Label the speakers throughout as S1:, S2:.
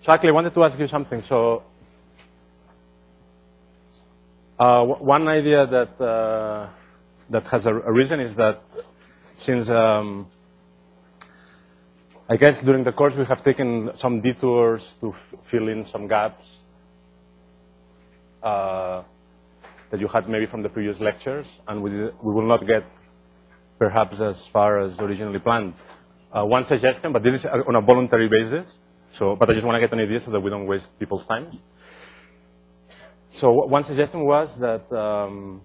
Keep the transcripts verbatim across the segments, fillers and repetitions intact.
S1: So actually, I wanted to ask you something. So uh, one idea that uh, that has a, a reason is that since um, I guess during the course we have taken some detours to f fill in some gaps uh, that you had maybe from the previous lectures, and we, we will not get perhaps as far as originally planned. Uh, one suggestion, but this is on a voluntary basis, so, but I just want to get an idea so that we don't waste people's time. So one suggestion was that, um,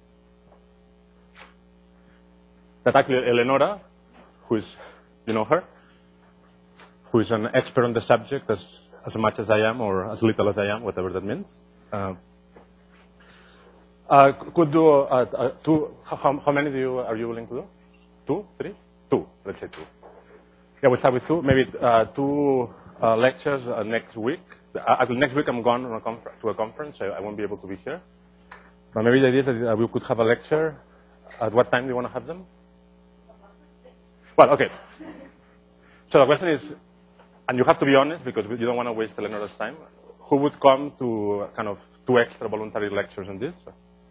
S1: that actually Eleonora, who is, you know her, who is an expert on the subject as, as much as I am, or as little as I am, whatever that means, uh, uh, could do uh, uh, two, how, how many do you, are you willing to do? Two, three? Two, let's say two. Yeah, we'll start with two, maybe uh, two uh, lectures uh, next week. Uh, next week I'm going on a to a conference, so I won't be able to be here. But maybe the idea is that uh, we could have a lecture. At what time do you want to have them? Well, okay. So the question is, and you have to be honest because you don't want to waste Eleanor's time, who would come to kind of two extra voluntary lectures on this?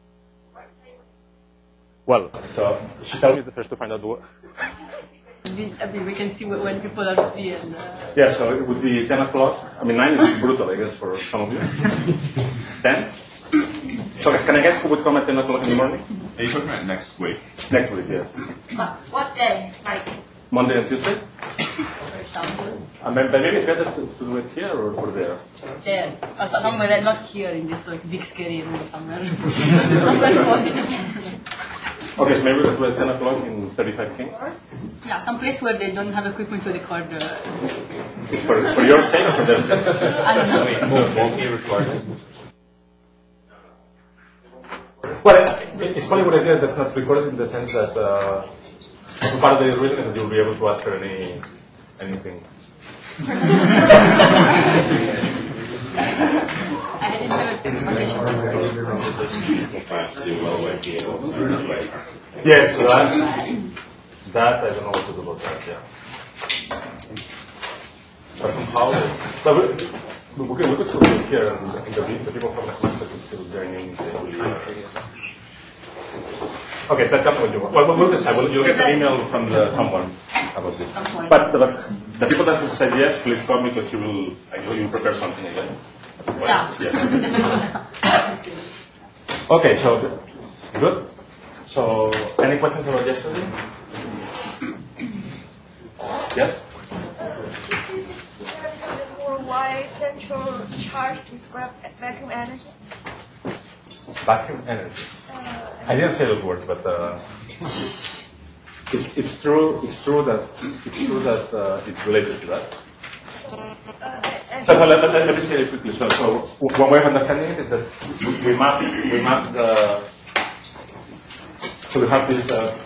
S1: Well, so she told me the first to find out what.
S2: I mean, we can see when people are free. And, uh...
S1: Yeah, so it would be ten o'clock. I mean, nine is brutal, I guess, for some of you. ten? So can I guess who would come at ten o'clock in the morning?
S3: Are you talking about next week?
S1: Next week, yes.
S2: What, what day? Like
S1: Monday and Tuesday?
S2: For example.
S1: I mean, maybe it's better to, to do it here or, or there?
S2: There. Uh, somewhere, not here in this like big scary room somewhere. Somewhere positive.
S1: Okay, so maybe we could do it at ten o'clock in thirty-five King?
S2: Yeah, some place where they don't have equipment to record. Uh...
S1: For, for your sake or for their sake?
S2: I don't know.
S4: Wait, so it won't be recorded?
S1: Well, it, it's probably a good idea that's not recorded in the sense that uh, part of the reason is that you'll be able to ask her any, anything.
S2: I didn't know
S1: Yes, so that, that I don't know what to do about that, yeah. But somehow, but we, we, could, we could still do it here, and the, the people from the cluster could still join in. Okay, that comes what you want. Well, we'll decide. We'll, you'll get an email from the someone about this. But the, the people that will say yes, please call me because you will, you will prepare something again.
S2: Yeah.
S1: Yeah. Okay, so good. So, any questions about yesterday? Yes?
S5: Why central charge describe vacuum energy?
S1: Vacuum energy.
S5: Uh,
S1: I didn't say those words, but uh, it, it's true. It's true that it's true that uh, it's related to that.
S5: uh,
S1: So, so let, let, let me say it quickly. So, so one way of understanding it is that we map we map the. So we have this. Uh,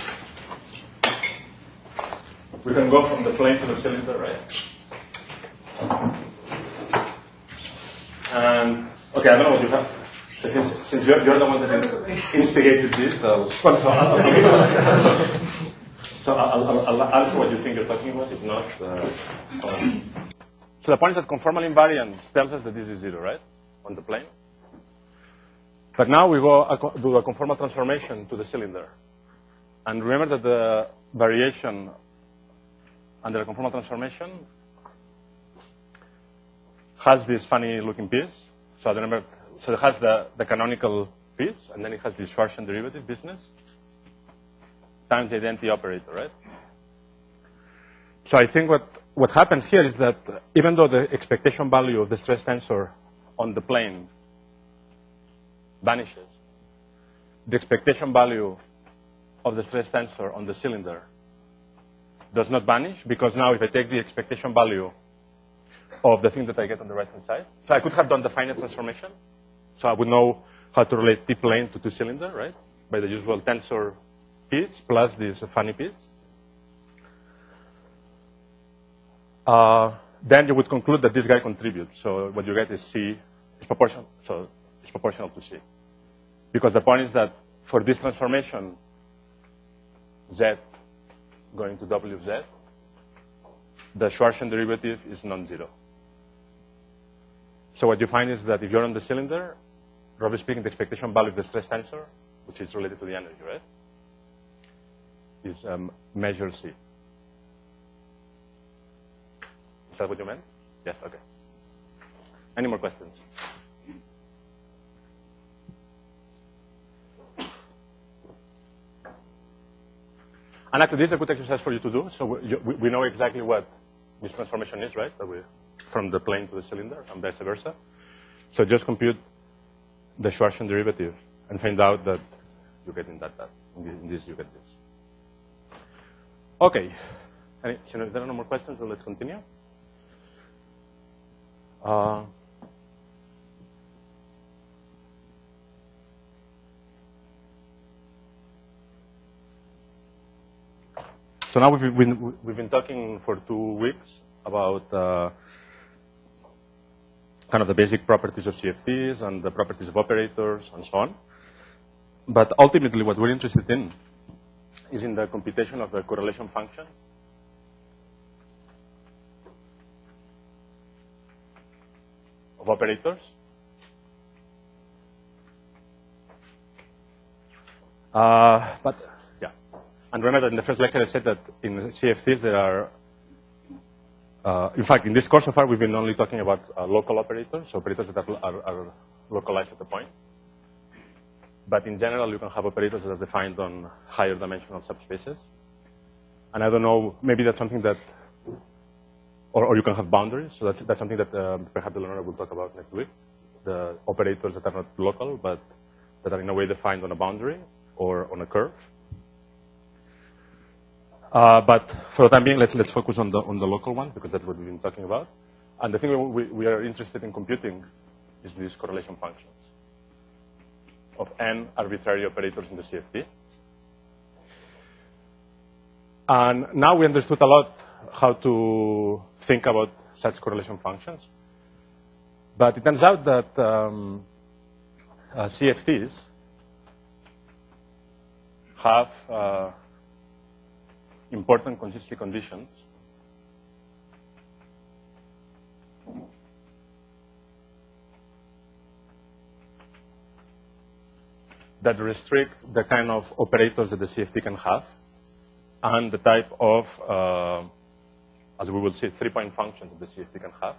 S1: we can go from the plane to the cylinder, right? And okay, I don't know what you have. Since, since you're, you're the one that instigated this, I'll, so I'll, I'll, so I'll, I'll, I'll answer what you think you're talking about. If not, uh, um. So the point is that conformal invariance tells us that this is zero, right, on the plane. But now we go uh, do a conformal transformation to the cylinder, and remember that the variation under a conformal transformation has this funny-looking piece. So I don't remember. So it has the, the canonical piece, and then it has the Schwarzian derivative business times the identity operator, right? So I think what, what happens here is that even though the expectation value of the stress tensor on the plane vanishes, the expectation value of the stress tensor on the cylinder does not vanish, because now if I take the expectation value of the thing that I get on the right-hand side, so I could have done the finite transformation. So I would know how to relate T-plane to two-cylinder, right, by the usual tensor piece plus this funny piece. Uh, then you would conclude that this guy contributes. So what you get is C is proportional. So it's proportional to C, because the point is that for this transformation, Z going to W of Z, the Schwarzian derivative is non-zero. So what you find is that if you're on the cylinder, roughly speaking, the expectation value of the stress tensor, which is related to the energy, right, is um, measure C. Is that what you meant? Yes, okay. Any more questions? And actually, this is a good exercise for you to do. So we, we know exactly what this transformation is, right? That we, from the plane to the cylinder and vice versa. So just compute the Schwarzschild derivative and find out that you get in that, that. In this, you get this. Okay. Any, so if there are no more questions, then let's continue. Uh, So now we've been, we've been talking for two weeks about uh, kind of the basic properties of C F Ts and the properties of operators and so on. But ultimately what we're interested in is in the computation of the correlation function of operators. Uh, but And remember that in the first lecture I said that in C F Ts there are, uh, in fact, in this course so far we've been only talking about uh, local operators, operators that are, are, are localized at a point. But in general you can have operators that are defined on higher dimensional subspaces. And I don't know, maybe that's something that, or, or you can have boundaries, so that's, that's something that uh, perhaps the learner will talk about next week. The operators that are not local, but that are in a way defined on a boundary or on a curve. Uh, but for the time being, let's, let's focus on the, on the local one, because that's what we've been talking about. And the thing we, we are interested in computing is these correlation functions of n arbitrary operators in the C F T. And now we understood a lot how to think about such correlation functions. But it turns out that um, uh, C F Ts have uh, important consistency conditions that restrict the kind of operators that the C F T can have and the type of, uh, as we will see, three-point functions that the C F T can have.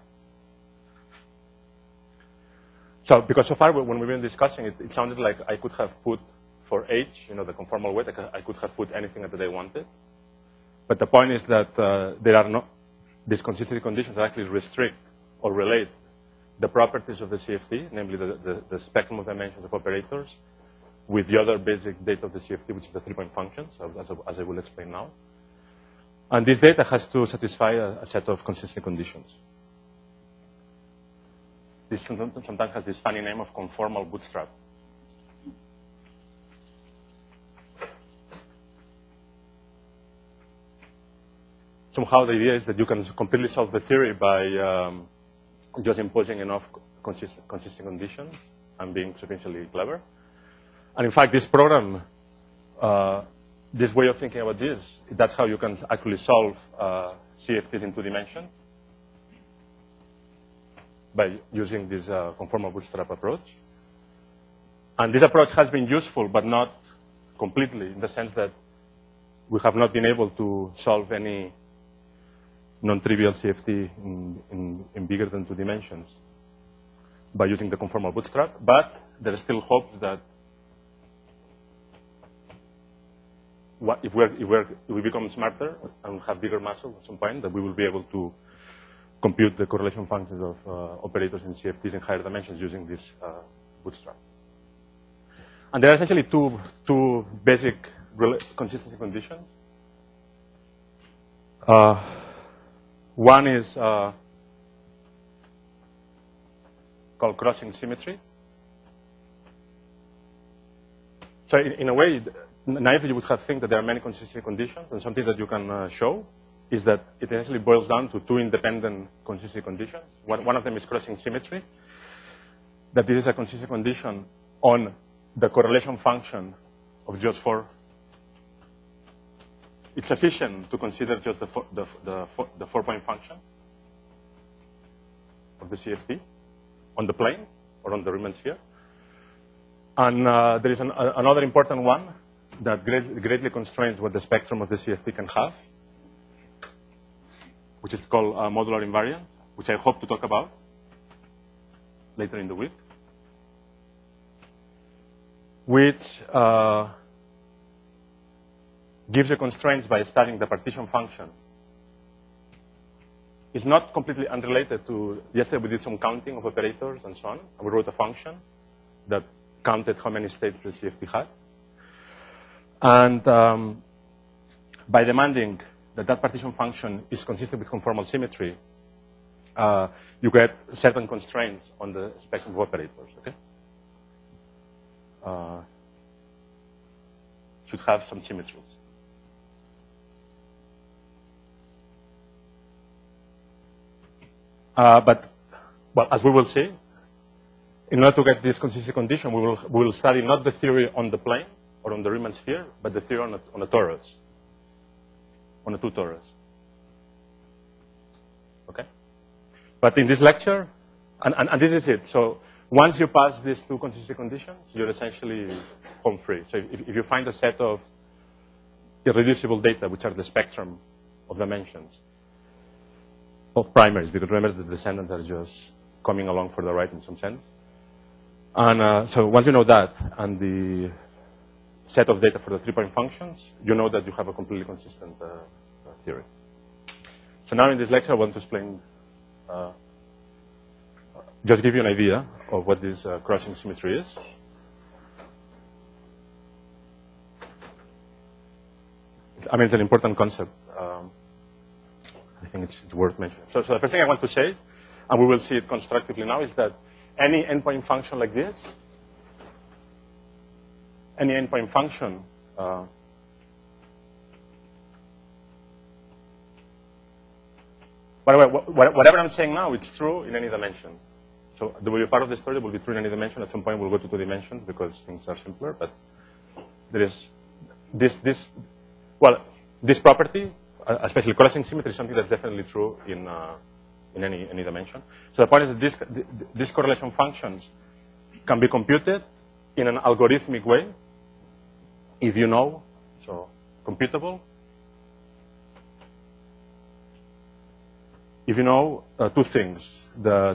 S1: So, because so far when we've been discussing it, it sounded like I could have put for H, you know, the conformal weight, I could have put anything that I wanted. But the point is that uh, there are no, these consistency conditions that actually restrict or relate the properties of the C F T, namely the, the, the spectrum of dimensions of operators, with the other basic data of the C F T, which is the three-point functions, as, as I will explain now. And this data has to satisfy a, a set of consistency conditions. This sometimes has this funny name of conformal bootstrap. Somehow the idea is that you can completely solve the theory by um, just imposing enough consistent, consistent conditions and being sufficiently clever. And in fact, this program, uh, this way of thinking about this, that's how you can actually solve uh, C F Ts in two dimensions by using this uh, conformal bootstrap approach. And this approach has been useful, but not completely, in the sense that we have not been able to solve any non-trivial C F T in, in, in bigger than two dimensions by using the conformal bootstrap, but there is still hope that what, if, we're, if, we're, if we become smarter and have bigger muscle at some point, that we will be able to compute the correlation functions of uh, operators in C F Ts in higher dimensions using this uh, bootstrap. And there are essentially two, two basic consistency conditions. Uh, One is uh, called crossing symmetry. So in, in a way, naively you would have think that there are many consistency conditions, and something that you can uh, show is that it essentially boils down to two independent consistency conditions. One, one of them is crossing symmetry, that this is a consistency condition on the correlation function of just four. It's sufficient to consider just the, four, the, the, four, the four-point function of the C F T on the plane or on the Riemann sphere. And uh, there is an, uh, another important one that great, greatly constrains what the spectrum of the C F T can have, which is called uh, modular invariant, which I hope to talk about later in the week, which uh, gives you constraints by studying the partition function. It's not completely unrelated to, yesterday we did some counting of operators and so on, and we wrote a function that counted how many states the C F T had. And um, by demanding that that partition function is consistent with conformal symmetry, uh, you get certain constraints on the spectrum of operators, okay? Uh, should have some symmetries. Uh, but, well, as we will see, in order to get this consistency condition, we will, we will study not the theory on the plane or on the Riemann sphere, but the theory on a, on a torus, on a two torus. Okay? But in this lecture, and, and, and this is it. So once you pass these two consistency conditions, you're essentially home free. So if, if you find a set of irreducible data, which are the spectrum of dimensions, of primaries, because remember the descendants are just coming along for the ride in some sense. And uh, so once you know that, and the set of data for the three-point functions, you know that you have a completely consistent uh, theory. So now in this lecture, I want to explain, uh, just give you an idea of what this uh, crossing symmetry is. I mean, it's an important concept. Um, I think it's, it's worth mentioning. So, so the first thing I want to say, and we will see it constructively now, is that any endpoint function like this, any endpoint function, uh, by the way, whatever I'm saying now, it's true in any dimension. So there will be part of the story that will be true in any dimension. At some point, we'll go to two dimensions because things are simpler. But there is this, this well, this property, uh, especially crossing symmetry, is something that's definitely true in uh, in any any dimension. So the point is that this, these correlation functions can be computed in an algorithmic way if you know, so computable. If you know uh, two things, the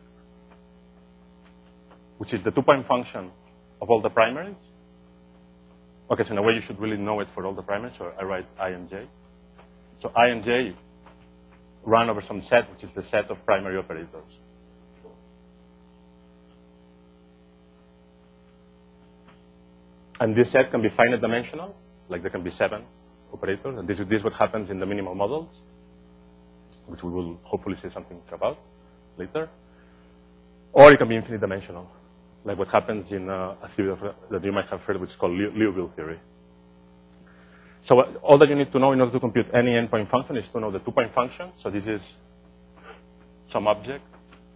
S1: which is the two-point function of all the primaries. Okay, so in a way you should really know it for all the primaries, so I write I and J. So I and J run over some set, which is the set of primary operators. And this set can be finite dimensional, like there can be seven operators, and this, this is what happens in the minimal models, which we will hopefully say something about later. Or it can be infinite dimensional, like what happens in uh, a theory of, uh, that you might have heard, which is called Liouville theory. So uh, all that you need to know in order to compute any endpoint function is to know the two-point function. So this is some object,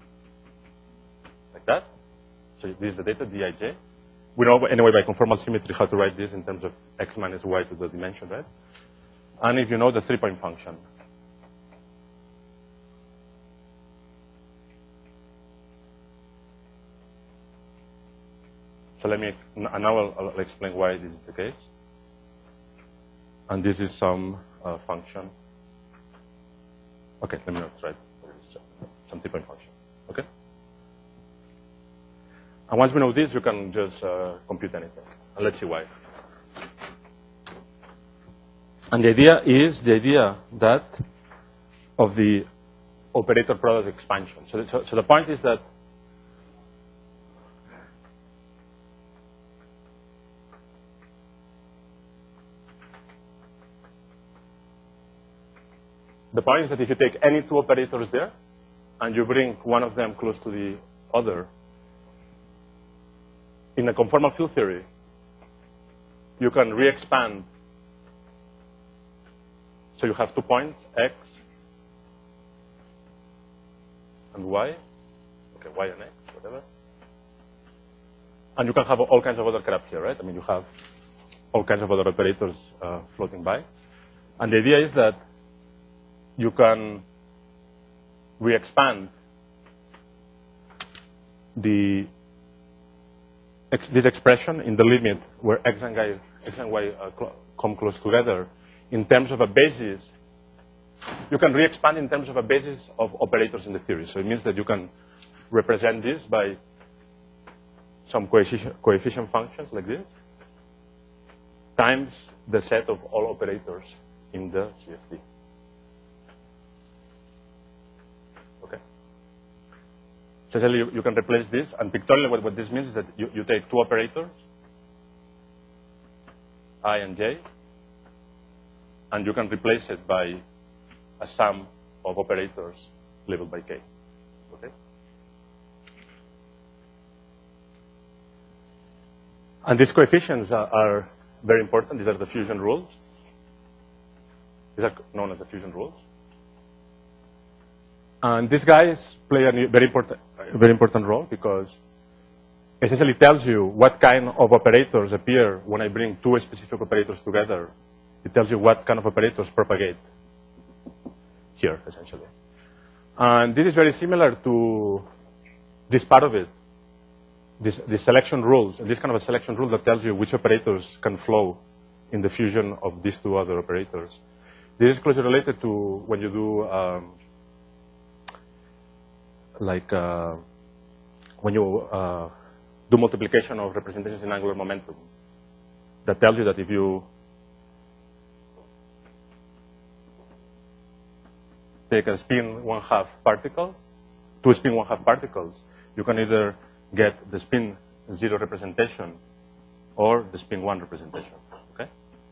S1: like that. So this is the data, D I J. We know anyway by conformal symmetry how to write this in terms of x minus y to the dimension, right? And if you know the three-point function. So let me, and now I'll, I'll explain why this is the case. And this is some uh, function. Okay, let me not write some three-point function, okay? And once we know this, you can just uh, compute anything. And let's see why. And the idea is the idea that of the operator product expansion. So, so, so the point is that the point is that if you take any two operators there and you bring one of them close to the other, in a conformal field theory, you can re-expand. So you have two points, x and y. Okay, y and x, whatever. And you can have all kinds of other crap here, right? I mean, you have all kinds of other operators uh, floating by. And the idea is that you can re-expand the ex this expression in the limit where x and y, x and y uh, cl come close together in terms of a basis, you can re-expand in terms of a basis of operators in the theory. So it means that you can represent this by some coefficient, coefficient functions like this times the set of all operators in the C F T. Okay. So essentially, you, you can replace this, and pictorially, what, what this means is that you, you take two operators, I and j, and you can replace it by a sum of operators labeled by k. Okay. And these coefficients are, are very important. These are the fusion rules. These are known as the fusion rules. And these guys play a very important, very important role because essentially tells you what kind of operators appear when I bring two specific operators together. It tells you what kind of operators propagate here, essentially. And this is very similar to this part of it, this, this selection rules, this kind of a selection rule that tells you which operators can flow in the fusion of these two other operators. This is closely related to when you do, um, like, uh, when you uh, do multiplication of representations in angular momentum. That tells you that if you take a spin one half particle, two spin one half particles, you can either get the spin zero representation or the spin one representation. Okay?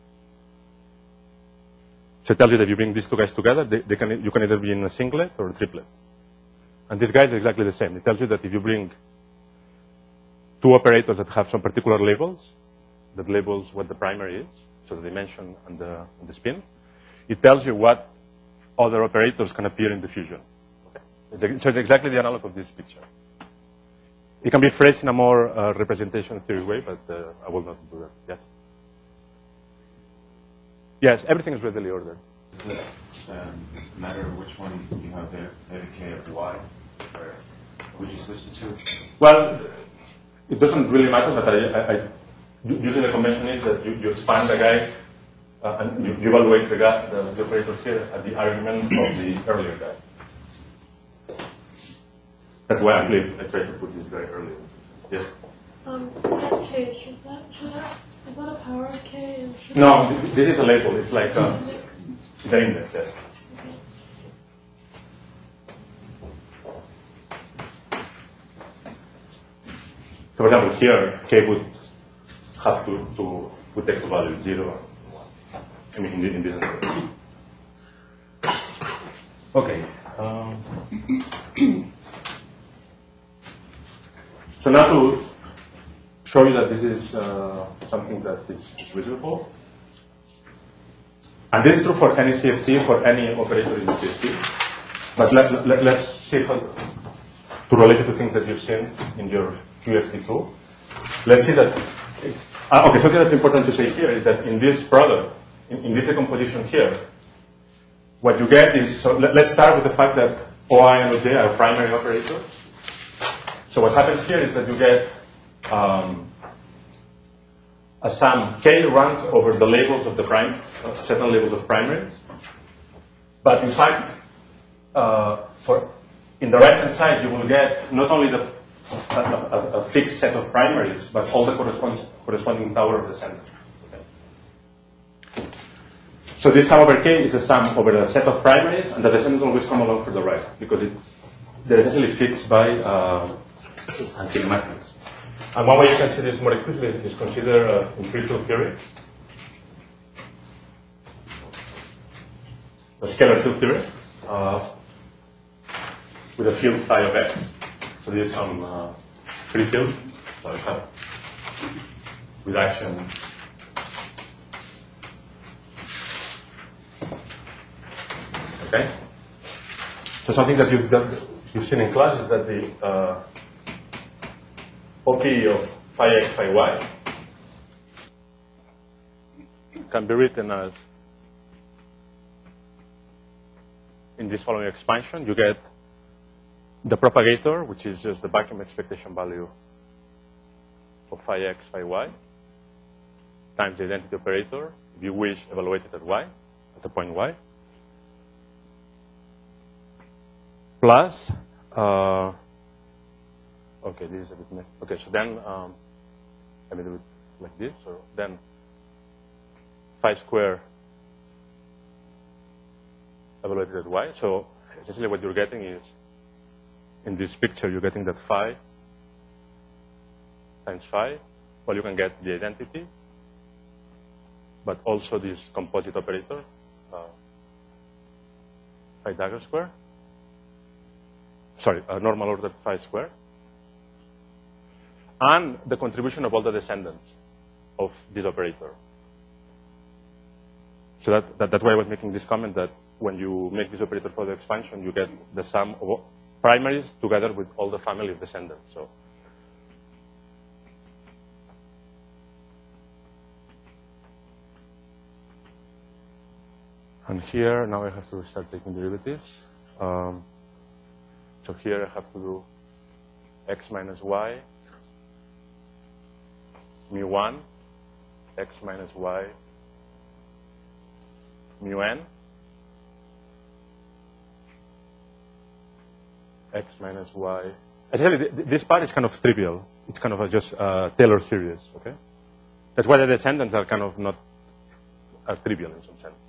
S1: So it tells you that if you bring these two guys together, they, they can, you can either be in a singlet or a triplet. And this guy is exactly the same. It tells you that if you bring two operators that have some particular labels, that labels what the primary is, so the dimension and the, and the spin, it tells you what other operators can appear in the fusion. Okay. So it's exactly the analog of this picture. It can be phrased in a more uh, representation theory way, but uh, I will not do that. Yes? Yes, everything is readily ordered.
S3: Does it um, matter which one you have there, theta k of y, or would you switch the two?
S1: Well, it doesn't really matter, but I, I, I usually the convention is that you, you expand the guy uh, and you, you evaluate the guy, the, the operator here at the argument of the earlier guy. That's why I, believe I tried to put this guy earlier. Yes?
S4: Um, that k, should that, should that, is that a power of k? And should
S1: No, this is a label. It's like uh, the index, yes. So for example, here, k would have to, to would take the value zero. I mean, in, in this case. Okay. Um, so now to show you that this is uh, something that is visible. And this is true for any C F T, for any operator in the C F T. But let, let, let's see how to relate it to things that you've seen in your Q F T two. Let's see that. Uh, okay, something that's important to say here is that in this product, in, in this decomposition here, what you get is, so let, let's start with the fact that O I and O J are primary operators. So what happens here is that you get um, a sum k runs over the labels of the prime, uh, certain labels of primaries. But in fact, uh, for in the right hand side, you will get not only the a, a, a fixed set of primaries, but all the corresponding corresponding tower of the center. Okay. So this sum over k is a sum over a set of primaries, and the descendants always come along for the right because it, they're essentially fixed by uh, kinematics. And one way you can see this more explicitly is consider uh, in free field theory, a scalar field theory, uh, with a field phi of x. So this is some uh, free field, so I have reduction okay. So something that you've done, you've seen in class is that the uh, O P of phi x, phi y can be written as in this following expansion. You get the propagator, which is just the vacuum expectation value of phi x, phi y, times the identity operator, if you wish, evaluated at y, at the point y, plus, uh, okay, this is a bit, messy. Okay, so then, um, let me do it like this, so then phi square evaluated at y, so essentially what you're getting is, in this picture, you're getting that phi times phi, well, you can get the identity, but also this composite operator, uh, phi dagger square, sorry, a normal ordered phi square, and the contribution of all the descendants of this operator. So that, that, that's why I was making this comment that when you make this operator for the expansion, you get the sum of primaries together with all the family of descendants. So, and here, now I have to start taking derivatives. Um, so here I have to do x minus y, mu one, x minus y, mu n, x minus y. Actually, this part is kind of trivial. It's kind of a just uh, Taylor series, okay? That's why the descendants are kind of not are trivial in some sense.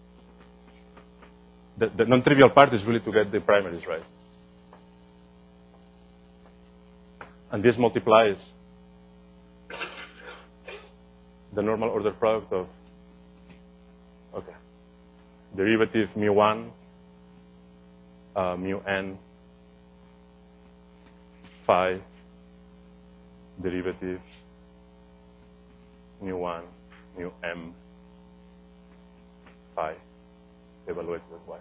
S1: The, the non-trivial part is really to get the primaries right. And this multiplies the normal order product of, okay, derivative mu one, uh, mu n, phi, derivative mu one, mu m, phi, evaluated at y.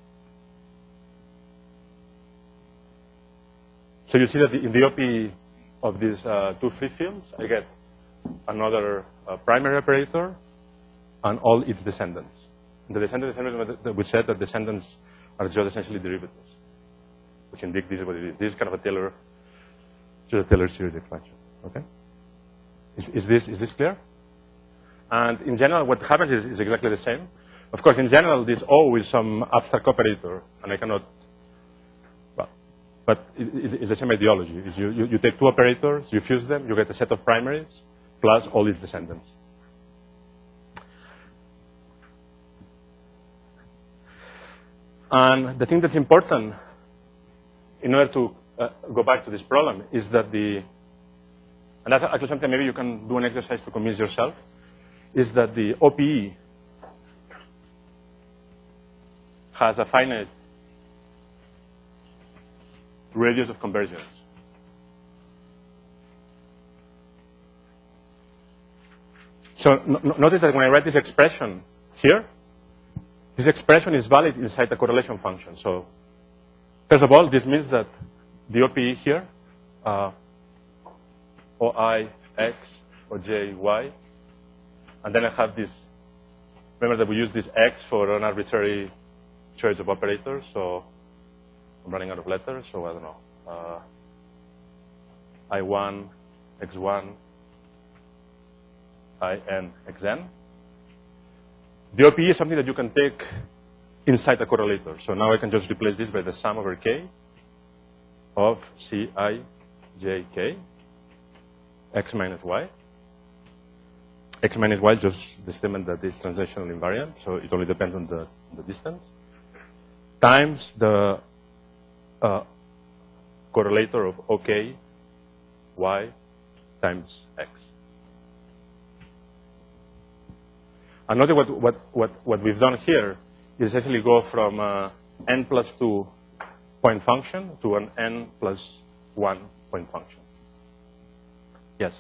S1: So you see that in the O P of these uh, two free fields, I get another uh, primary operator and all its descendants. And the descendant descendants, we said that descendants are just essentially derivatives, which indeed this is what it is. This is kind of a Taylor, just a Taylor series expansion. Okay? Is, is this is this clear? And in general, what happens is, is exactly the same. Of course, in general, this O is some abstract operator, and I cannot. Well, but it, it's the same ideology. Is you, you you take two operators, you fuse them, you get a set of primaries plus all its descendants. And the thing that's important in order to uh, go back to this problem is that the, and that's actually something maybe you can do an exercise to convince yourself, is that the O P E has a finite radius of convergence. So no, notice that when I write this expression here, this expression is valid inside the correlation function. So first of all, this means that the O P E here, uh, O I, X, or J, Y, and then I have this, remember that we use this X for an arbitrary choice of operators, so I'm running out of letters, so I don't know. Uh, I one, X one, I n, X n. The O P E is something that you can take inside a correlator. So now I can just replace this by the sum over K of C I J K, X minus Y. X minus Y, just the statement that is translational invariant, so it only depends on the, the distance, times the uh, correlator of OK, Y, times X. And notice what, what, what, what we've done here is essentially go from uh, n plus two point function to an n plus one point function. Yes?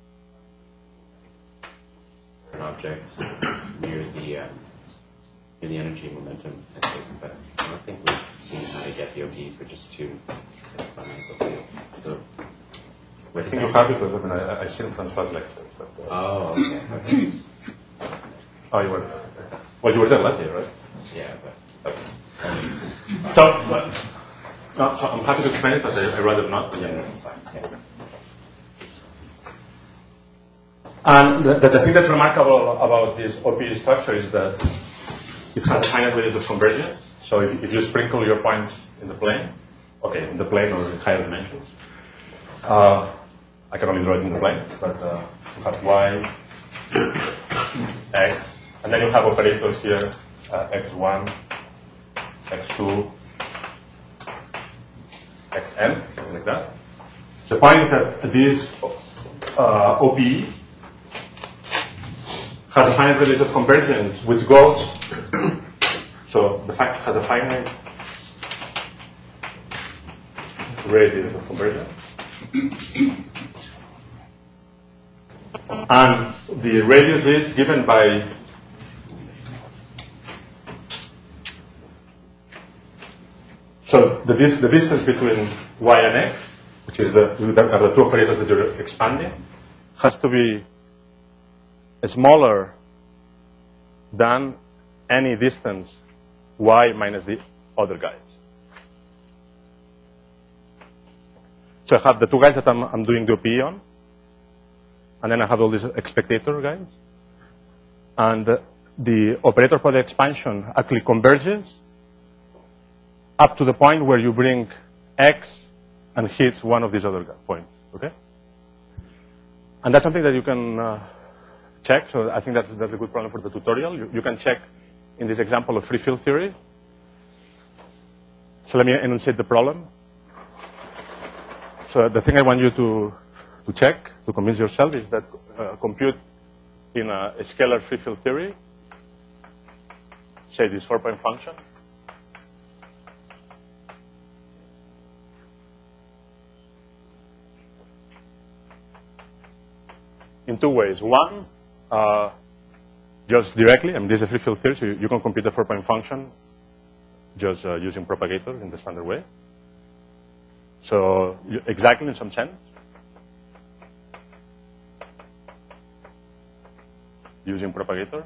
S6: An object near the uh, near the energy momentum, I think, but I don't think we've seen how to get the O P E for just two. So,
S1: I think you have it because I, mean, I, I seen Francois lectures. But, uh,
S6: oh, okay. okay.
S1: Oh, you were. Well, you were there last year, right?
S6: Yeah, but.
S1: Okay. So, No, so I'm happy to explain it, but I, I'd rather not. Yeah, no, it's fine. Yeah. And the, the, the thing that's remarkable about this O P E structure is that it has a finite radius of convergence. So if, if you sprinkle your points in the plane, okay, in the plane or in higher dimensions, uh, I can only draw it in the plane, but uh, you have y, x, and then you have operators here, uh, x one, x two, xn, something like that. The point is that this uh, O P E has a finite radius of convergence which goes, so the fact has a finite radius of convergence. And the radius is given by so the, dis the distance between y and x, which is the, are the two operators that you're expanding, has to be smaller than any distance y minus the other guys. So I have the two guys that I'm, I'm doing the O P E on, and then I have all these expectator guys. And uh, the operator for the expansion actually converges up to the point where you bring x and hits one of these other points, okay? And that's something that you can uh, check, so I think that's, that's a good problem for the tutorial. You, you can check in this example of free field theory. So let me enunciate the problem. So the thing I want you to, to check, to convince yourself, is that uh, compute in a, a scalar free field theory, say this four-point function, in two ways. One, uh, just directly, I mean, this is a free field theory, so you, you can compute the four-point function just uh, using propagators in the standard way. So you, exactly in some sense, using propagators.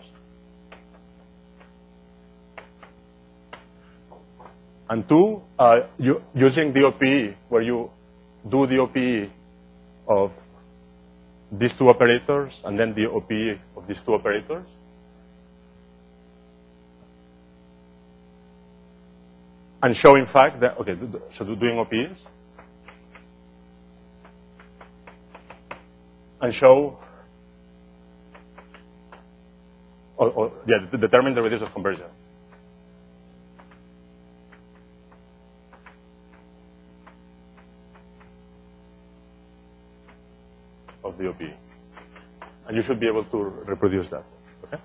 S1: And two, uh, you, using the O P E, where you do the O P E of these two operators and then the O P E of these two operators. And show, in fact, that, okay, so doing O P Es. And show, or, or yeah, determine the radius of convergence. Of the O P E. And you should be able to reproduce that, okay?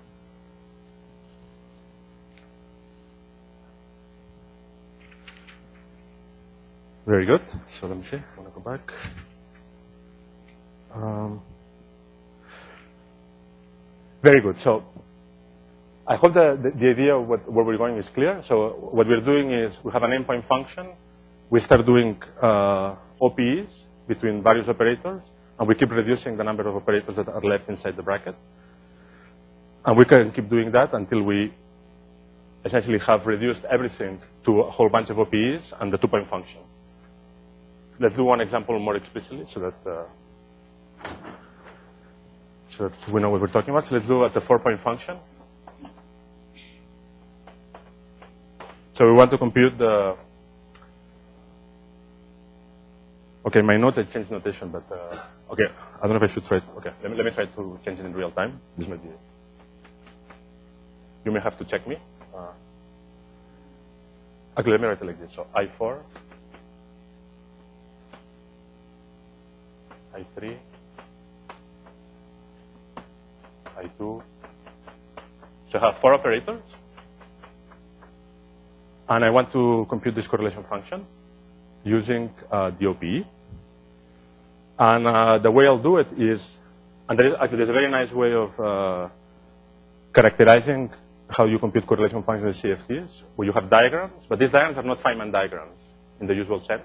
S1: Very good. So let me see. I want to go back. Um, very good. So I hope the, the, the idea of what, where we're going is clear. So what we're doing is we have an endpoint function. We start doing uh, O P Es between various operators, and we keep reducing the number of operators that are left inside the bracket. And we can keep doing that until we essentially have reduced everything to a whole bunch of O P Es and the two-point function. Let's do one example more explicitly so that, uh, so that we know what we're talking about. So let's do at the four-point function. So we want to compute the, okay, my notes, I changed notation, but, uh, okay, I don't know if I should try, to, okay, let me, let me try to change it in real time. This might be, you may have to check me. Uh, okay, let me write it like this. So I four, I three, I two. So I have four operators. And I want to compute this correlation function using uh, the O P E. And uh, the way I'll do it is, and there is, actually there's a very nice way of uh, characterizing how you compute correlation functions with C F Ts, where you have diagrams, but these diagrams are not Feynman diagrams in the usual sense.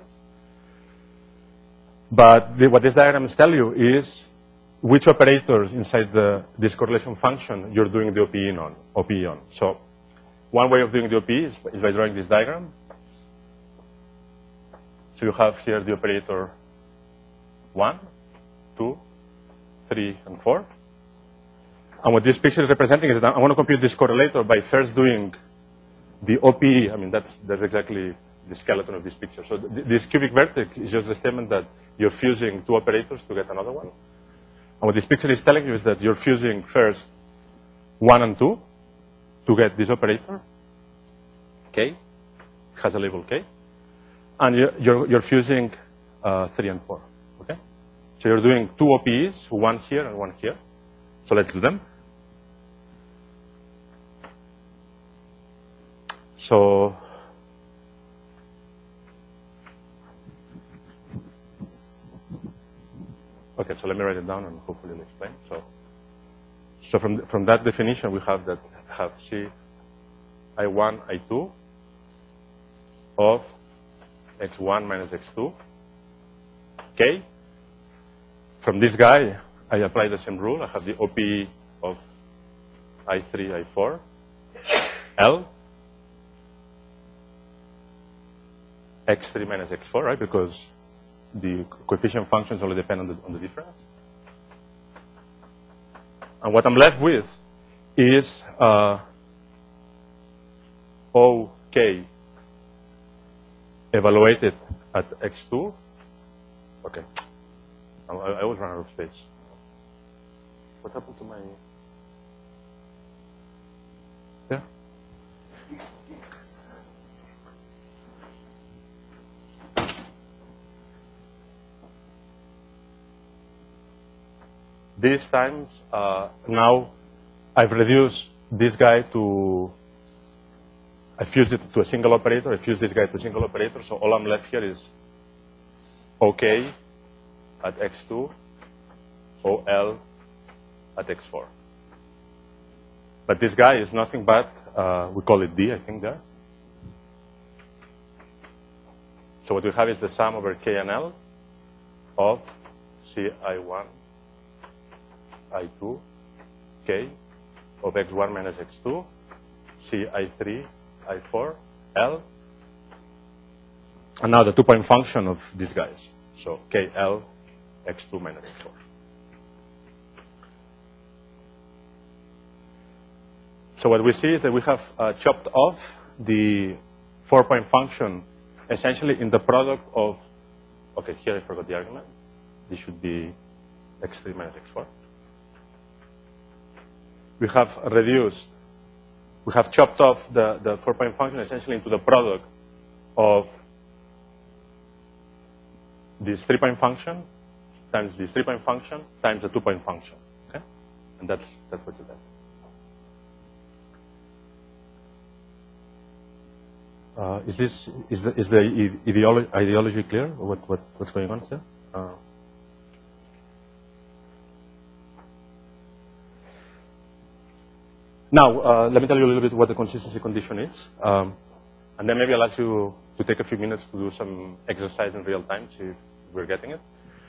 S1: But the, what these diagrams tell you is which operators inside the, this correlation function you're doing the O P E on. O P E on. So one way of doing the O P E is, is by drawing this diagram. So you have here the operator one, two, three, and four. And what this picture is representing is that I want to compute this correlator by first doing the O P E. I mean, that's, that's exactly the skeleton of this picture. So th this cubic vertex is just the statement that you're fusing two operators to get another one. And what this picture is telling you is that you're fusing first one and two to get this operator, K, has a label K. And you're, you're, you're fusing uh, three and four, okay? So you're doing two O P Es, one here and one here. So let's do them. So okay, so let me write it down and hopefully I'll explain. So, so from from that definition, we have that have C I one I two of x one minus x two K. From this guy, I apply the same rule. I have the O P E of I three I four L x three minus x four, right? Because the coefficient functions only depend on the, on the difference. And what I'm left with is uh, O K evaluated at x two. Okay. I, I always run out of space. What happened to my... Yeah? These times, uh, now I've reduced this guy to, I fused it to a single operator, I fused this guy to a single operator, so all I'm left here is OK at x two, O L at x four. But this guy is nothing but, uh, we call it D, I think there. So what we have is the sum over K and L of C I one I two K of x one minus x two, C I three I four L, and now the two-point function of these guys. So K L x two minus x four. So what we see is that we have uh, chopped off the four-point function essentially in the product of, okay, here I forgot the argument. This should be x three minus x four. We have reduced, we have chopped off the, the four-point function essentially into the product of this three-point function times this three-point function times the two-point function, okay? And that's, that's what you get. Uh, is this, is the, is the ideology, ideology clear? Or what, what, what's going on here? Uh, Now, uh, let me tell you a little bit what the consistency condition is. Um, and then maybe I'll ask you to take a few minutes to do some exercise in real time, see if we're getting it.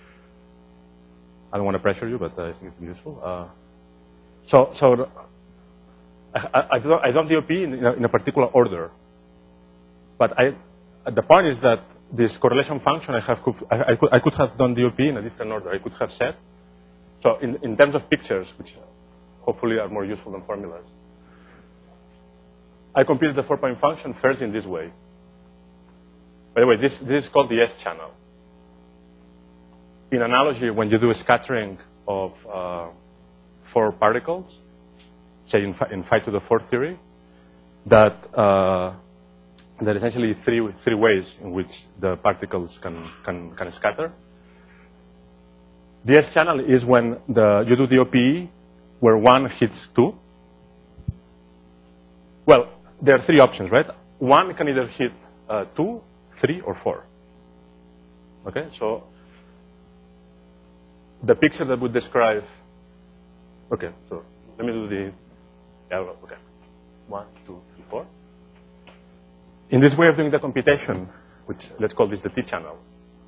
S1: I don't want to pressure you, but I think it's useful. Uh, so, so I, I, don't, I don't D O P in a, in a particular order. But I, the point is that this correlation function I, have, I, I, could, I could have done D O P in a different order. I could have said, so in, in terms of pictures, which hopefully are more useful than formulas, I computed the four-point function first in this way. By the way, this, this is called the S channel. In analogy, when you do a scattering of uh, four particles, say in, in phi to the fourth theory, that uh, there are essentially three, three ways in which the particles can, can, can scatter. The S channel is when the, you do the O P E where one hits two. Well, there are three options, right? One can either hit uh, two, three, or four. Okay, so the picture that would describe, okay, so let me do the, yeah, okay, one, two, three, four. In this way of doing the computation, which let's call this the T channel,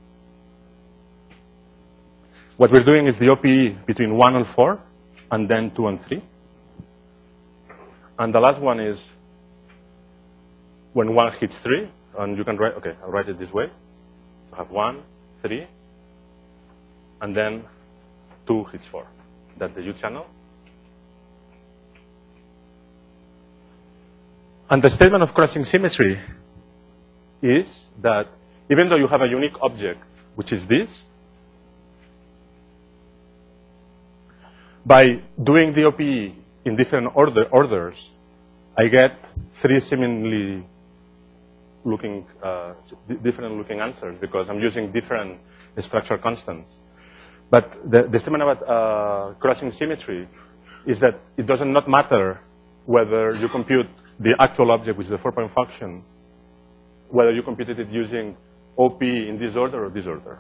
S1: what we're doing is the O P E between one and four, and then two and three. And the last one is when one hits three, and you can write, okay, I'll write it this way. have one, three, and then two hits four. That's the U channel. And the statement of crossing symmetry is that even though you have a unique object, which is this, by doing D O P in different order, orders, I get three seemingly looking, uh, different looking answers because I'm using different structural constants. But the, the statement about uh, crossing symmetry is that it does not matter whether you compute the actual object, which is the four-point function, whether you computed it using O P in this order or this order.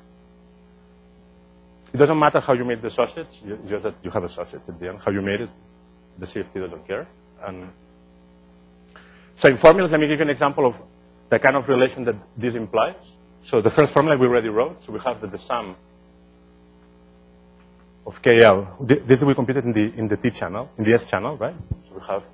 S1: It doesn't matter how you made the sausage, just that you have a sausage at the end. How you made it, the C F T doesn't care. And so in formulas, let me give you an example of the kind of relation that this implies. So the first formula we already wrote. So we have that the sum of K L, this we computed in the, in the T channel, in the S channel, right? So we have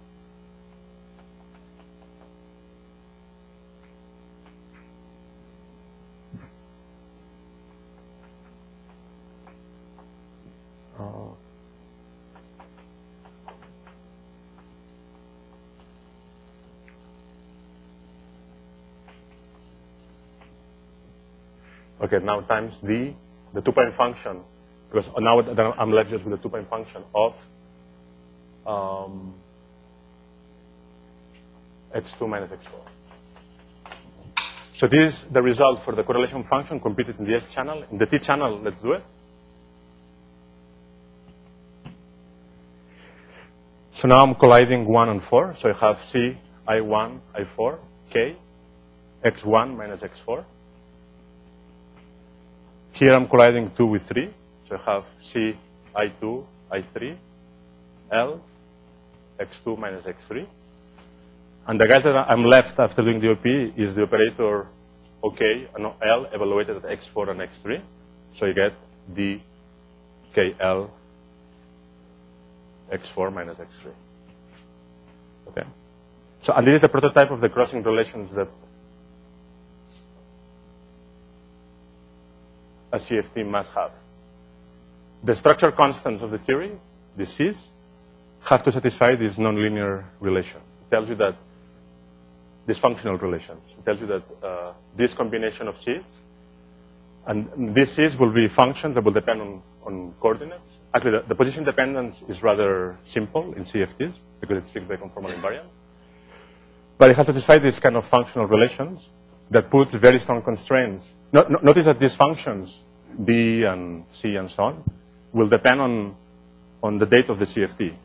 S1: Uh, okay, now times d, the two-point function, because now I'm left just with the two-point function of um, x two minus x four. So this is the result for the correlation function computed in the S channel. In the T channel, let's do it. So now I'm colliding one and four. So I have C, I one, I four, K, x one minus x four. Here I'm colliding two with three. So I have C, I two, I three, L, x two minus x three. And the guy that I'm left after doing the O P is the operator OK, no, L evaluated at x four and x three. So you get D, K, L, x four minus x three. Okay. So, and this is the prototype of the crossing relations that a C F T must have. The structure constants of the theory, the C's, have to satisfy this nonlinear relation. It tells you that these functional relations. It tells you that uh, this combination of C's, and these C's will be functions that will depend on, on coordinates. Actually, the, the position dependence is rather simple in C F Ts because it's fixed by conformal invariant. But it has to satisfy these kind of functional relations that put very strong constraints. No, no, notice that these functions, B and C and so on, will depend on, on the date of the C F T.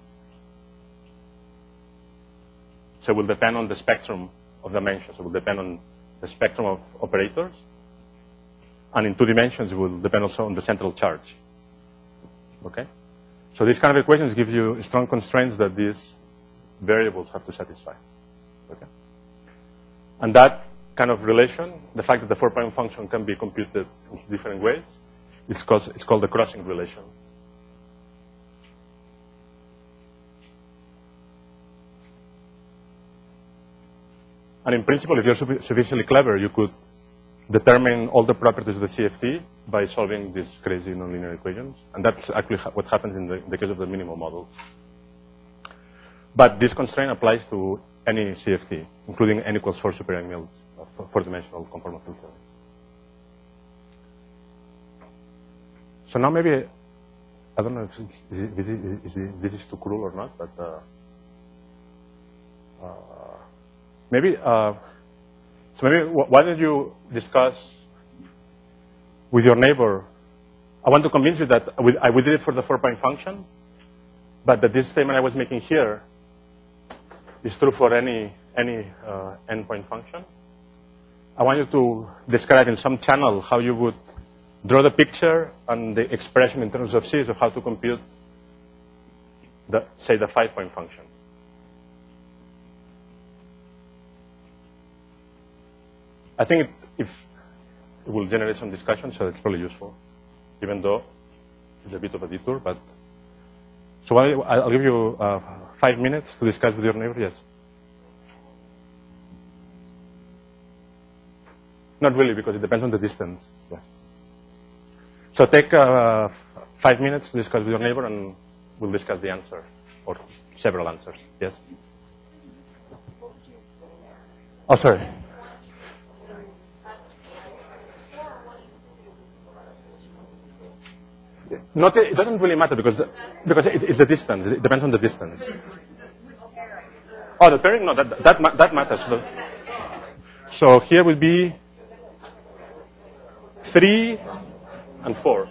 S1: So it will depend on the spectrum of dimensions. It will depend on the spectrum of operators. And in two dimensions, it will depend also on the central charge. Okay? So these kind of equations give you strong constraints that these variables have to satisfy. Okay? And that kind of relation, the fact that the four-point function can be computed in different ways, it's called, it's called the crossing relation. And in principle, if you're sufficiently clever, you could determine all the properties of the C F T by solving these crazy nonlinear equations. And that's actually what happens in the, in the case of the minimal model. But this constraint applies to any C F T, including n equals four super-Yang four-dimensional conformal field theory. So now maybe, I don't know if this is, is this is too cruel or not, but uh, uh, maybe, uh, so maybe why don't you discuss with your neighbor? I want to convince you that we, I, we did it for the four-point function, but that this statement I was making here is true for any, any uh, n-point function. I want you to describe in some channel how you would draw the picture and the expression in terms of C's of how to compute, the, say, the five-point function. I think it, if it will generate some discussion, so it's probably useful, even though it's a bit of a detour. But so I'll, I'll give you uh, five minutes to discuss with your neighbor. Yes. Not really, because it depends on the distance. Yeah. So take uh, five minutes to discuss with your neighbor, and we'll discuss the answer, or several answers. Yes? Oh, sorry. Not, it doesn't really matter because because it, it's the distance. It depends on the distance. Oh, the pairing? No, that that that matters. So here will be three and four.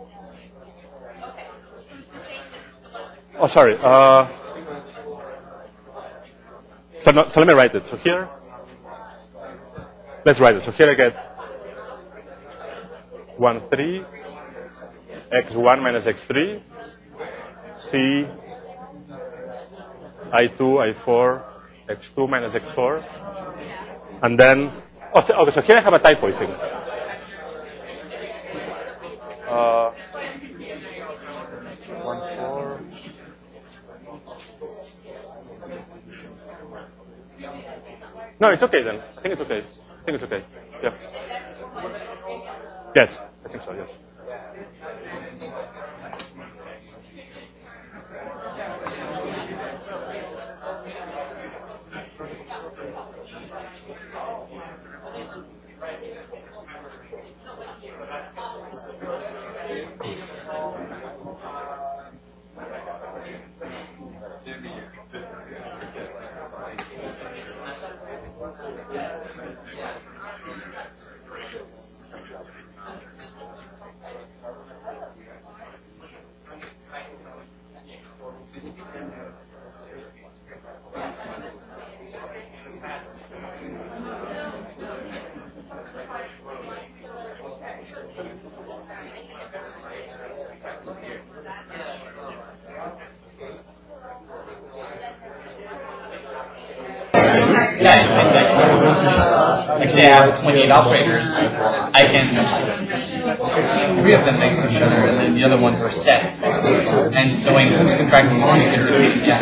S1: Oh, sorry. Uh, so, no, so let me write it. So here, let's write it. So here I get one three. x one minus x three, C, I two, I four, x two minus x four, and then, oh, so, okay, so here I have a typo, I think. Uh, one, four. No, it's okay then. I think it's okay. I think it's okay. Yeah. Yes, I think so, yes.
S7: Yeah, it's like, like say I have twenty-eight operators, I can, three of them next to each other, and then the other ones are set. And knowing who's contracting more, you can repeat, yeah.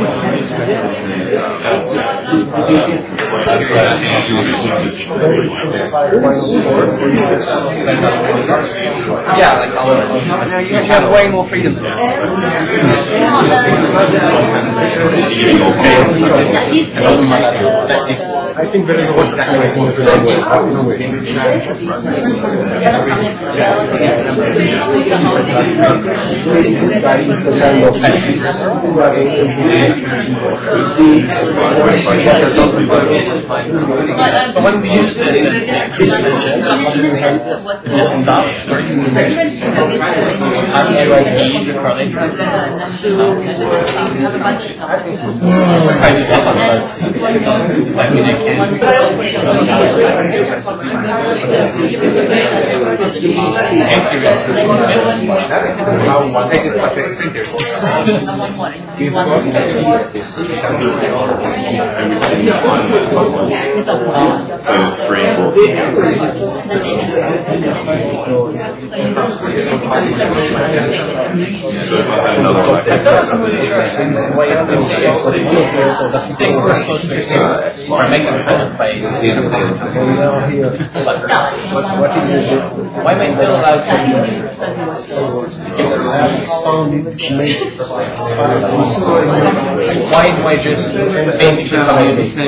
S7: Yeah, like all of it. You have way more freedom. That's it.
S8: I think there is what's happening in the this guy is the kind of
S7: but when we use this, it just stops working. How do you like ease the correlation? I mean, I can.
S3: So three and four. So if I had another one, I could
S7: by why am I still allowed to why do I just basically come in the same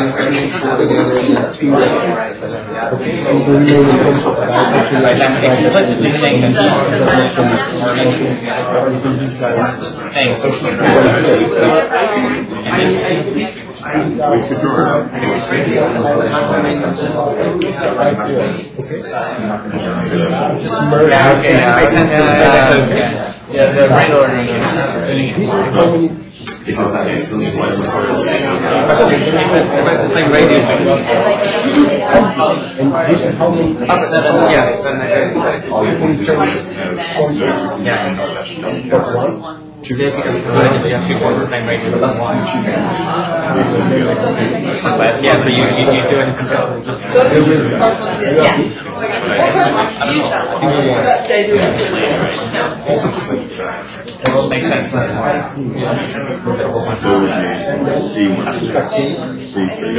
S7: right, I'm explicitly saying that thing. Yeah, okay, it makes sense to say that because yeah, the right order is doing it. About the same radius. Yeah. Yeah. Because you have two points the same radius. That's why. But yeah, so you, you, you do it in
S2: Yeah.
S7: Makes sense.
S3: So C one, C three,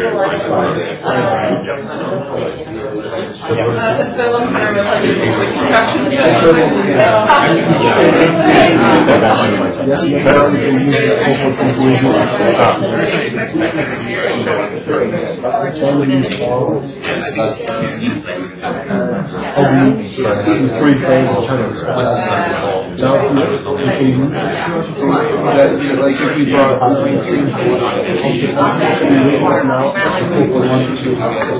S8: three phase channels. Now you can use like if you brought three three four now the four point one two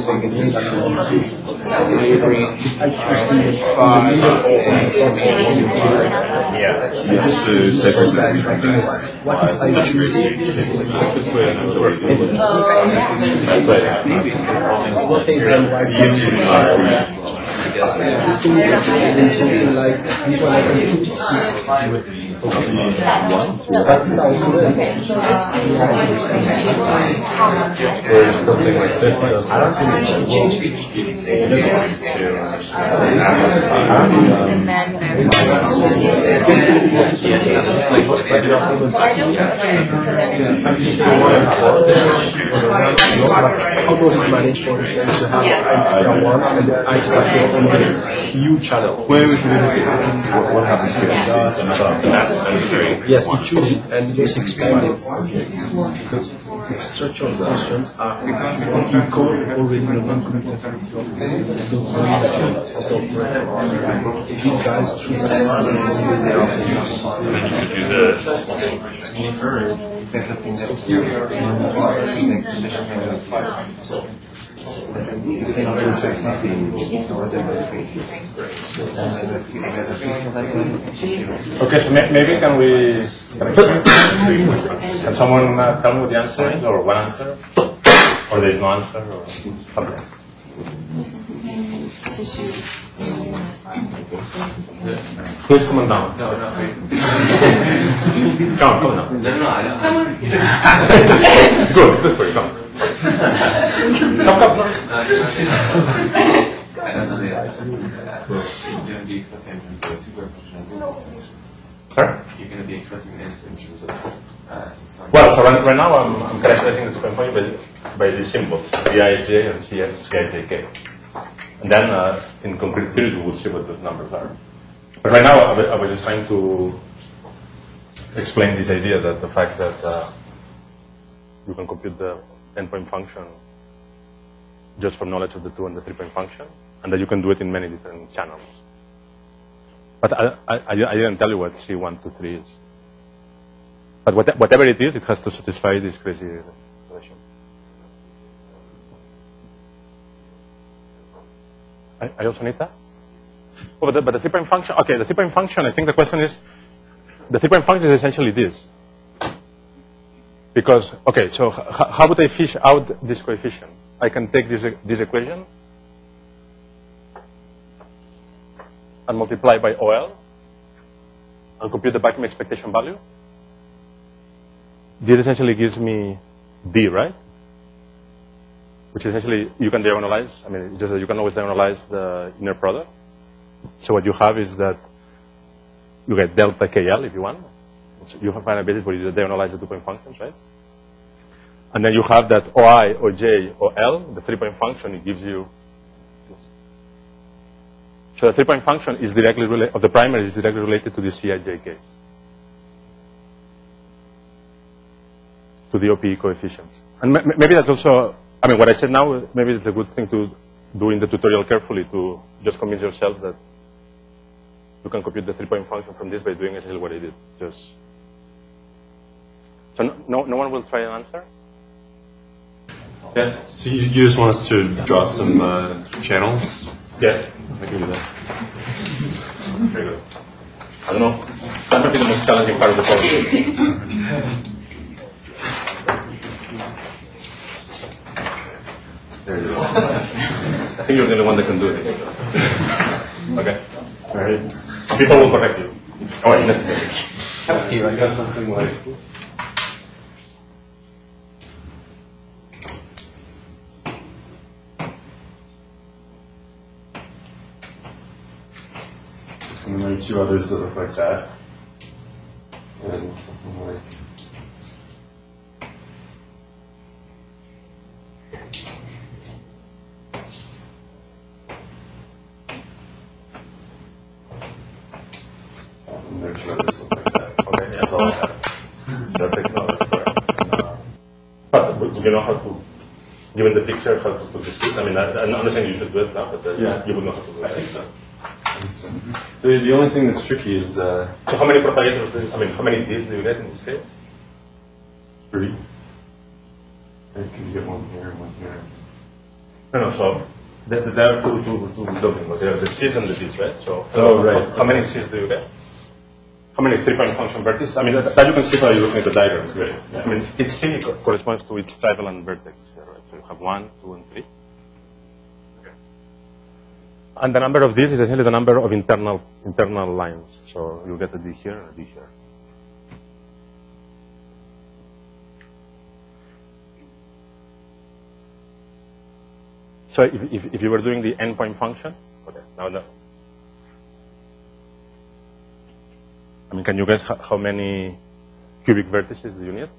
S3: yeah, just to separate that.
S8: what if I choose what is then why something like this one I can
S3: There's something like this. I don't think it's
S8: how does it manage, for instance, to have an extra one and then I start your own new channel?
S3: Where we can what, what happens here?
S8: Yes, we choose it and just expand it. The structure of the questions are what you call already the non-computer. You guys choose that one.
S1: Okay, so may maybe can we, can someone uh, tell me what the answer is, or one answer? Or there is no answer, or something? Please come on down. Come, come down.
S6: No, no, I don't.
S1: Good, good for you, come. Come, come, come. Sorry?
S3: You're going to be expressing this in terms of uh, some
S1: Well, so right, right now I'm, I'm characterizing the two-point function by, by these symbols, B I J and C I J K. And then uh, in concrete theory we will see what those numbers are. But right now I, I was just trying to explain this idea that the fact that uh, you can compute the n-point function just from knowledge of the two and the three-point function, and that you can do it in many different channels. But I, I, I didn't tell you what C one, two, three is. But what, whatever it is, it has to satisfy this crazy relation. I, I also need that? Oh, but the, but the three-point function, okay, the three-point function, I think the question is, the three-point function is essentially this. Because, okay, so h how would I fish out this coefficient? I can take this, this equation and multiply by O L and compute the vacuum expectation value. This essentially gives me D, right? Which essentially you can diagonalize. I mean, just that you can always diagonalize the inner product. So what you have is that you get delta K L if you want. So you find a basis where you diagonalize the two-point functions, right? And then you have that O I, O J, O L, the three-point function, it gives you this. So the three-point function is directly related, of the primary is directly related to the C I J case, to the O P E coefficients. And maybe that's also, I mean, what I said now, maybe it's a good thing to do in the tutorial carefully to just convince yourself that you can compute the three-point function from this by doing essentially what I did. Just so no, no, no one will try an answer? Yes?
S9: So you, you just want us to draw some uh, channels?
S1: Yes.
S9: I can do that.
S1: Very good. I don't know. That might be the most challenging part of the problem. There you go. I think you're the only one that can do it. Okay. All right. People will correct you. Oh, wait, necessary.
S9: Here, I got something like. And there are two others that look like that. then something like. Make sure this looks like that. Okay, that's all I have. Perfect. No, that's correct. Uh, but we, we know how to, given the picture, how to put the seed. I mean, I, I'm not saying you should do it now, but uh, yeah. you would know how to do it. I think so. I think so. The, the only thing that's tricky is. Uh,
S1: so, how many propagators? Do you, I mean, how many Ds do you get in this case?
S9: Three. And can you get one here and one here?
S1: No, no. So there, there are two, two, two buildings, but there are the Cs and the Ds, right? So,
S9: oh, right.
S1: How, how many Cs do you get? How many three-point function vertices? I mean, that, that you can see by looking at the diagram. Right? I mean, each C co corresponds to each trivalent vertex here, right? So you have one, two, and three. Okay. And the number of Ds is essentially the number of internal internal lines. So you get a D here and a D here. So if, if, if you were doing the endpoint function, okay, now that. I mean, can you guess how, how many cubic vertices do you need?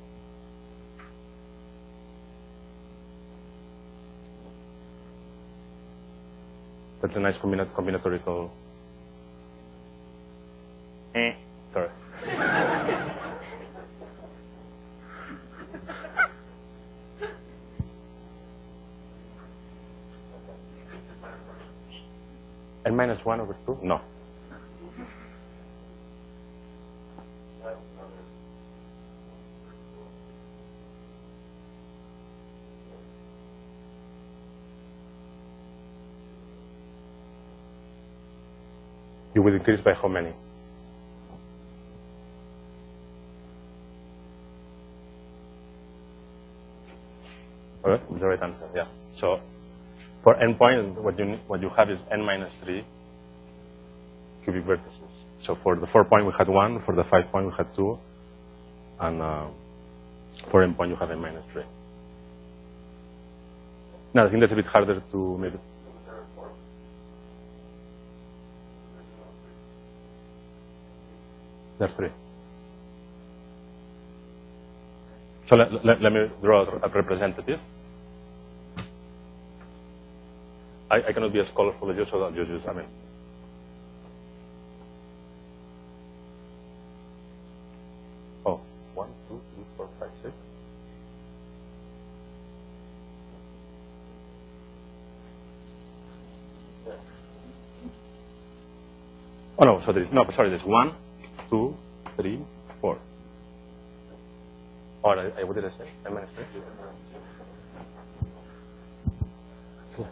S1: That's a nice combina combinatorical. Eh, sorry. N minus one over two? No. You will increase by how many? Okay, the right answer, yeah. So for endpoint, what you what you have is n minus three cubic vertices. So for the four point we had one, for the five point we had two, and uh, for endpoint you have n minus three. Now I think that's a bit harder to maybe. There's three. So let, let, let me draw a representative. I, I cannot be as colorful as you, so I'll just use, I mean. Oh, one, two, three, four, five, six. Oh no, so there is, no, sorry, there's one, two, three, four. Or I, I, what did I say? N minus three? Yeah.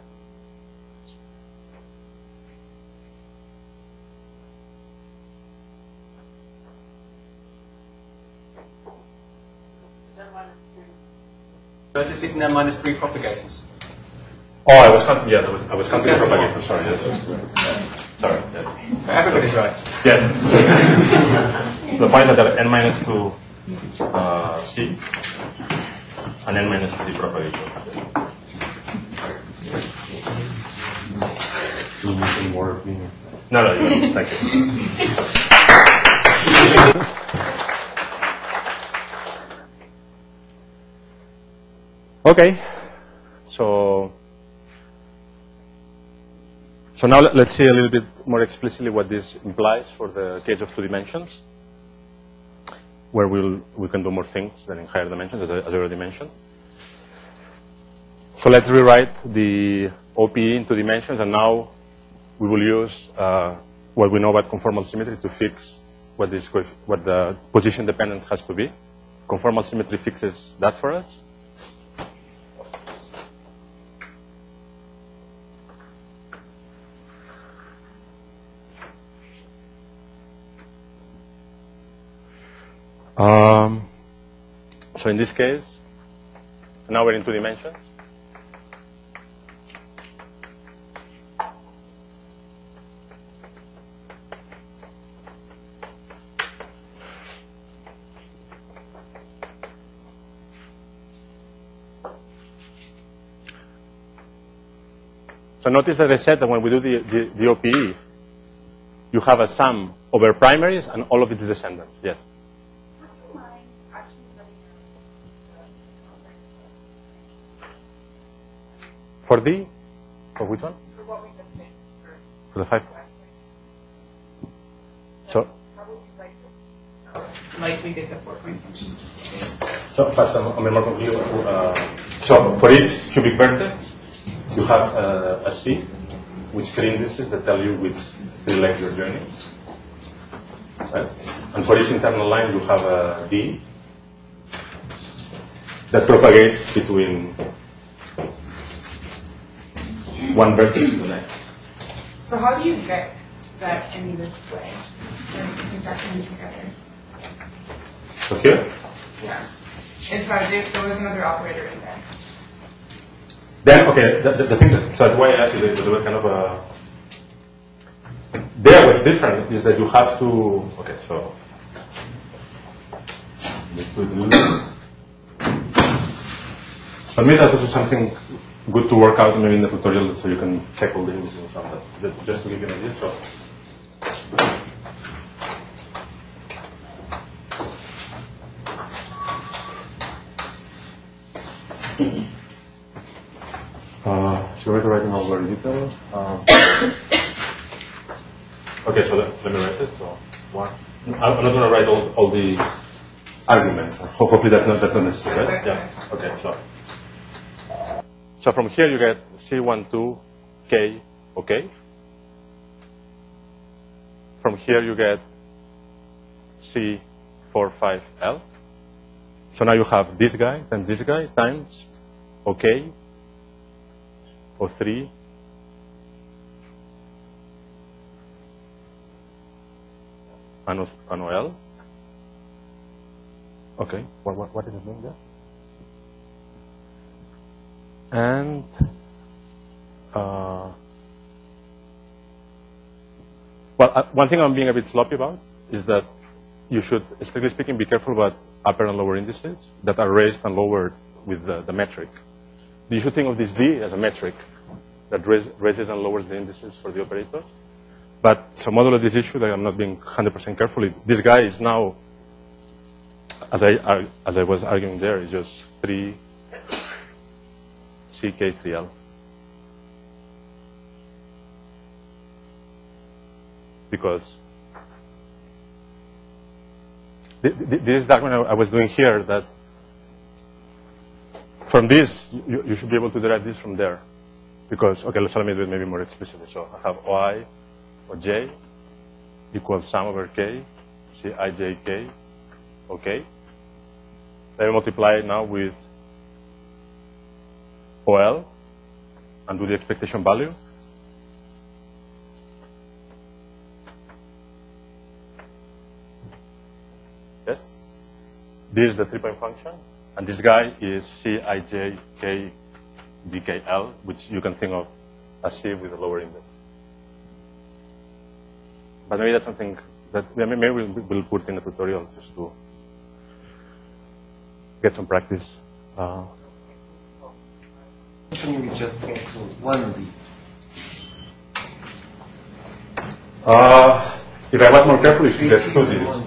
S7: Vertices is n minus three propagators.
S1: Oh, I was counting, yeah, I was, I was counting the propagator, sorry. Yes. Sorry. Yeah.
S7: So everybody's right.
S1: Yeah. The point that there are n minus two uh, C and n minus three propagator.
S9: Do you need any more of me?
S1: No, no, you thank you. Okay, so so now let, let's see a little bit more explicitly what this implies for the case of two dimensions, where we'll we can do more things than in higher dimensions, as I, as I already mentioned. So let's rewrite the O P E in two dimensions, and now we will use uh, what we know about conformal symmetry to fix what this what the position dependence has to be. Conformal symmetry fixes that for us. Um, so in this case, now we're in two dimensions. So notice that I said that when we do the, the, the O P E, you have a sum over primaries and all of its descendants. Yes. For D? For which one? For the five. So,
S2: Like we did the four-point function.
S1: so first, I mean, more completely, uh, so for each cubic vertex, you have uh, a C with three indices that tell you which three legs you're joining. Right? And for each internal line, you have a D that propagates between one vertex to the next.
S2: So how do you get that in this way? Contracting together.
S1: So here,
S2: Yeah. If, uh, if there was another operator in there.
S1: then, okay, the, the, the thing that, so that's why I asked you to do a kind of a, there what's different is that you have to, okay, so, let's do this. For me, that was something good to work out maybe in the tutorial so you can check all the images and stuff. Just, just to give you an idea, so. Uh, should I write them all very detail? Um, okay, so let, let me write this. So one. I'm not going to write all, all the arguments. Hopefully that's not, that's not necessary, right? Yeah. Okay, so. So from here you get C one two K, okay. From here you get C four five L. So now you have this guy times this guy times okay, O three, and O L. Okay, what, what, what is it mean there? And uh, well, uh, one thing I'm being a bit sloppy about is that you should, strictly speaking, be careful about upper and lower indices that are raised and lowered with the, the metric. You should think of this D as a metric that raise, raises and lowers the indices for the operators. But to model this issue that I'm not being one hundred percent careful, this guy is now, as I, as I was arguing there, is just three C K three L. Because this is that one I was doing here, that from this, you, you should be able to derive this from there. Because, okay, let's let me do it maybe more explicitly. So I have O I or J equals sum over K, C I J K, okay. Let me multiply it now with O L and do the expectation value. Yes? This is the three-point function, and this guy is C I J K D K L, which you can think of as C with a lower index. But maybe that's something that maybe we'll, we'll put in a tutorial just to get some practice. Uh,
S8: Can you just get to one D?
S1: Uh, if I was more careful, you should get two Ds.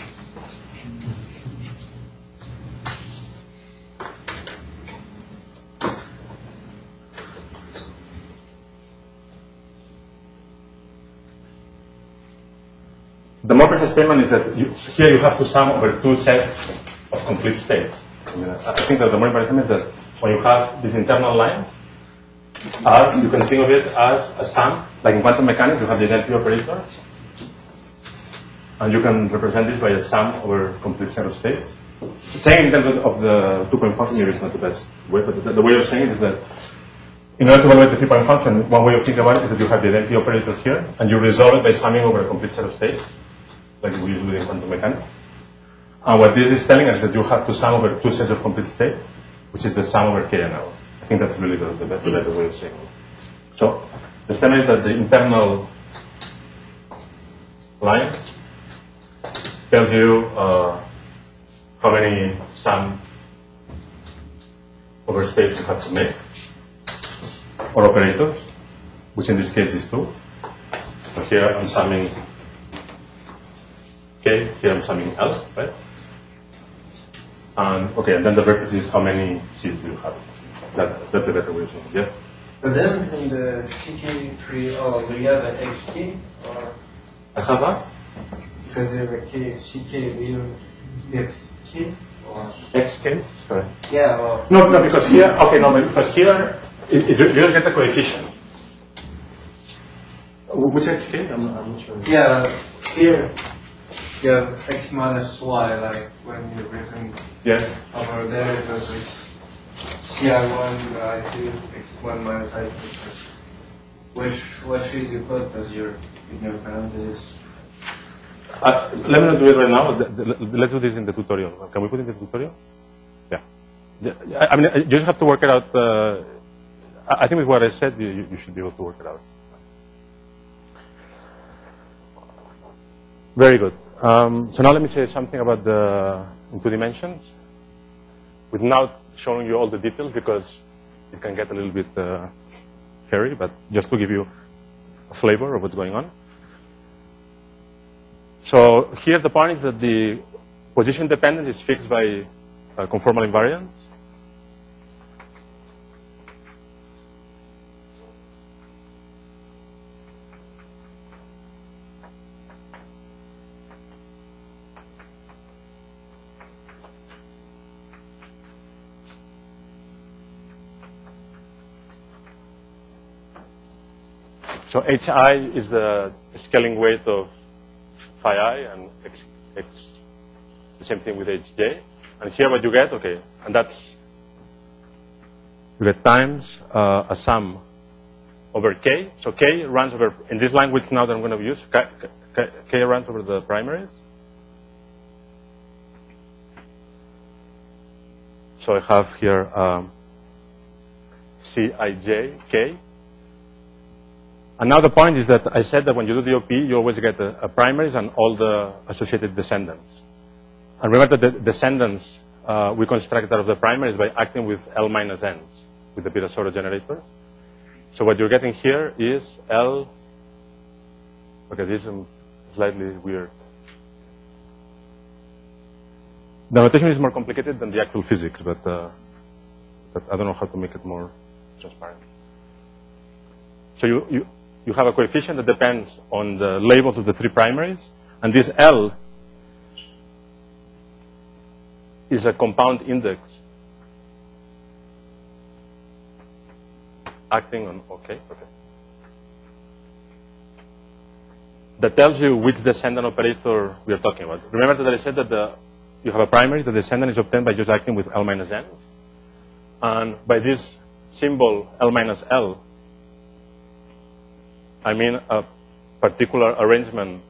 S1: The more precise statement is that you, here you have to sum over two sets of complete states. I, mean, I think that the more important thing is that when you have these internal lines, as you can think of it as a sum, like in quantum mechanics, you have the identity operator, and you can represent this by a sum over a complete set of states. Saying in terms of, of the two-point function, maybe it's not the best way, but the, the way of saying it is that in order to evaluate the three-point function, one way of thinking about it is that you have the identity operator here, and you resolve it by summing over a complete set of states, like we usually do in quantum mechanics. And what this is telling us is that you have to sum over two sets of complete states, which is the sum over K and L. I think that's really the, the, better, the better way of saying it. So the statement is that the internal line tells you uh, how many sum over states you have to make, or operators, which in this case is two. So here I'm summing K, here I'm summing L, right? And okay, and then the vertex is how many C's do you have. That, that's a better way of saying it, yes?
S10: But then in the C K tree, oh, do you have an X key? Or
S9: I have a
S10: because you have a K, C K, do you have X key? Or
S9: X K. Sorry.
S10: yeah, well,
S9: No, no, because here, okay, no, because here, it, it, you don't get the coefficient. Wh- Which X K? I'm, I'm not sure.
S10: yeah, here you have X minus Y, like when you're written
S9: Yes.
S10: over there, it goes X C I one, I two, X one minus I two. Which, what should you put as your, in your parentheses?
S9: Uh, let me not do it right now. The- the- Let's do this in the tutorial. Can we put it in the tutorial? Yeah. Yeah, I I mean, you just have to work it out. Uh, I I think with what I said, you, you you should be able to work it out. Very good. Um, so now let me say something about the in two dimensions, without showing you all the details because it can get a little bit uh, hairy, but just to give you a flavor of what's going on. So here the point is that the position dependence is fixed by uh, conformal invariance. So hi is the scaling weight of phi I, and x, x, the same thing with hj. And here what you get, okay, and that's, you get times uh, a sum over k. So k runs over, in this language now that I'm going to use, k, k, k runs over the primaries. So I have here um, Cij, k. And now the point is that I said that when you do the O P, you always get a, a primaries and all the associated descendants. And remember that the descendants uh, we construct out of the primaries by acting with L minus n's, with the Virasoro generator. So what you're getting here is L, okay, this is slightly weird. The notation is more complicated than the actual physics, but, uh, but I don't know how to make it more transparent. So you, you, you have a coefficient that depends on the labels of the three primaries, and this L is a compound index acting on, okay, okay. That tells you which descendant operator we are talking about. Remember that I said that the, you have a primary, the descendant is obtained by just acting with L minus n. And by this symbol L minus L, I mean a particular arrangement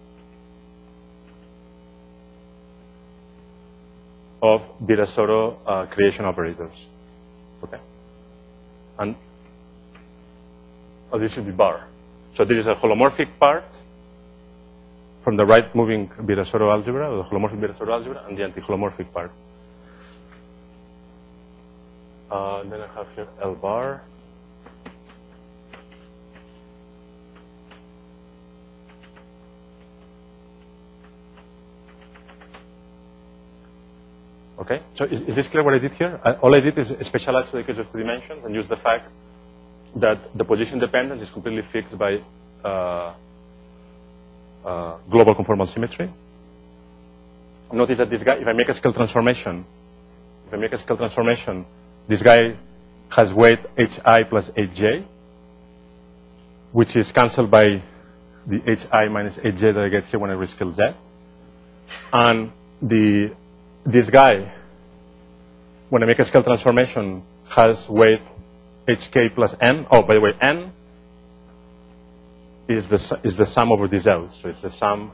S9: of Virasoro uh, creation operators. Okay. And oh, this should be bar. So there is a holomorphic part from the right moving Virasoro algebra, or the holomorphic Virasoro algebra, and the anti-holomorphic part. Uh, then I have here L bar. Okay, so is, is this clear what I did here? I, all I did is specialize to the case of two dimensions and use the fact that the position dependence is completely fixed by uh, uh, global conformal symmetry. Notice that this guy, if I make a scale transformation, if I make a scale transformation, this guy has weight hi plus hj, which is cancelled by the hi minus hj that I get here when I rescale z. And the this guy, when I make a scale transformation, has weight hk plus n. Oh, by the way, n is the is the sum over these L's. So it's the sum,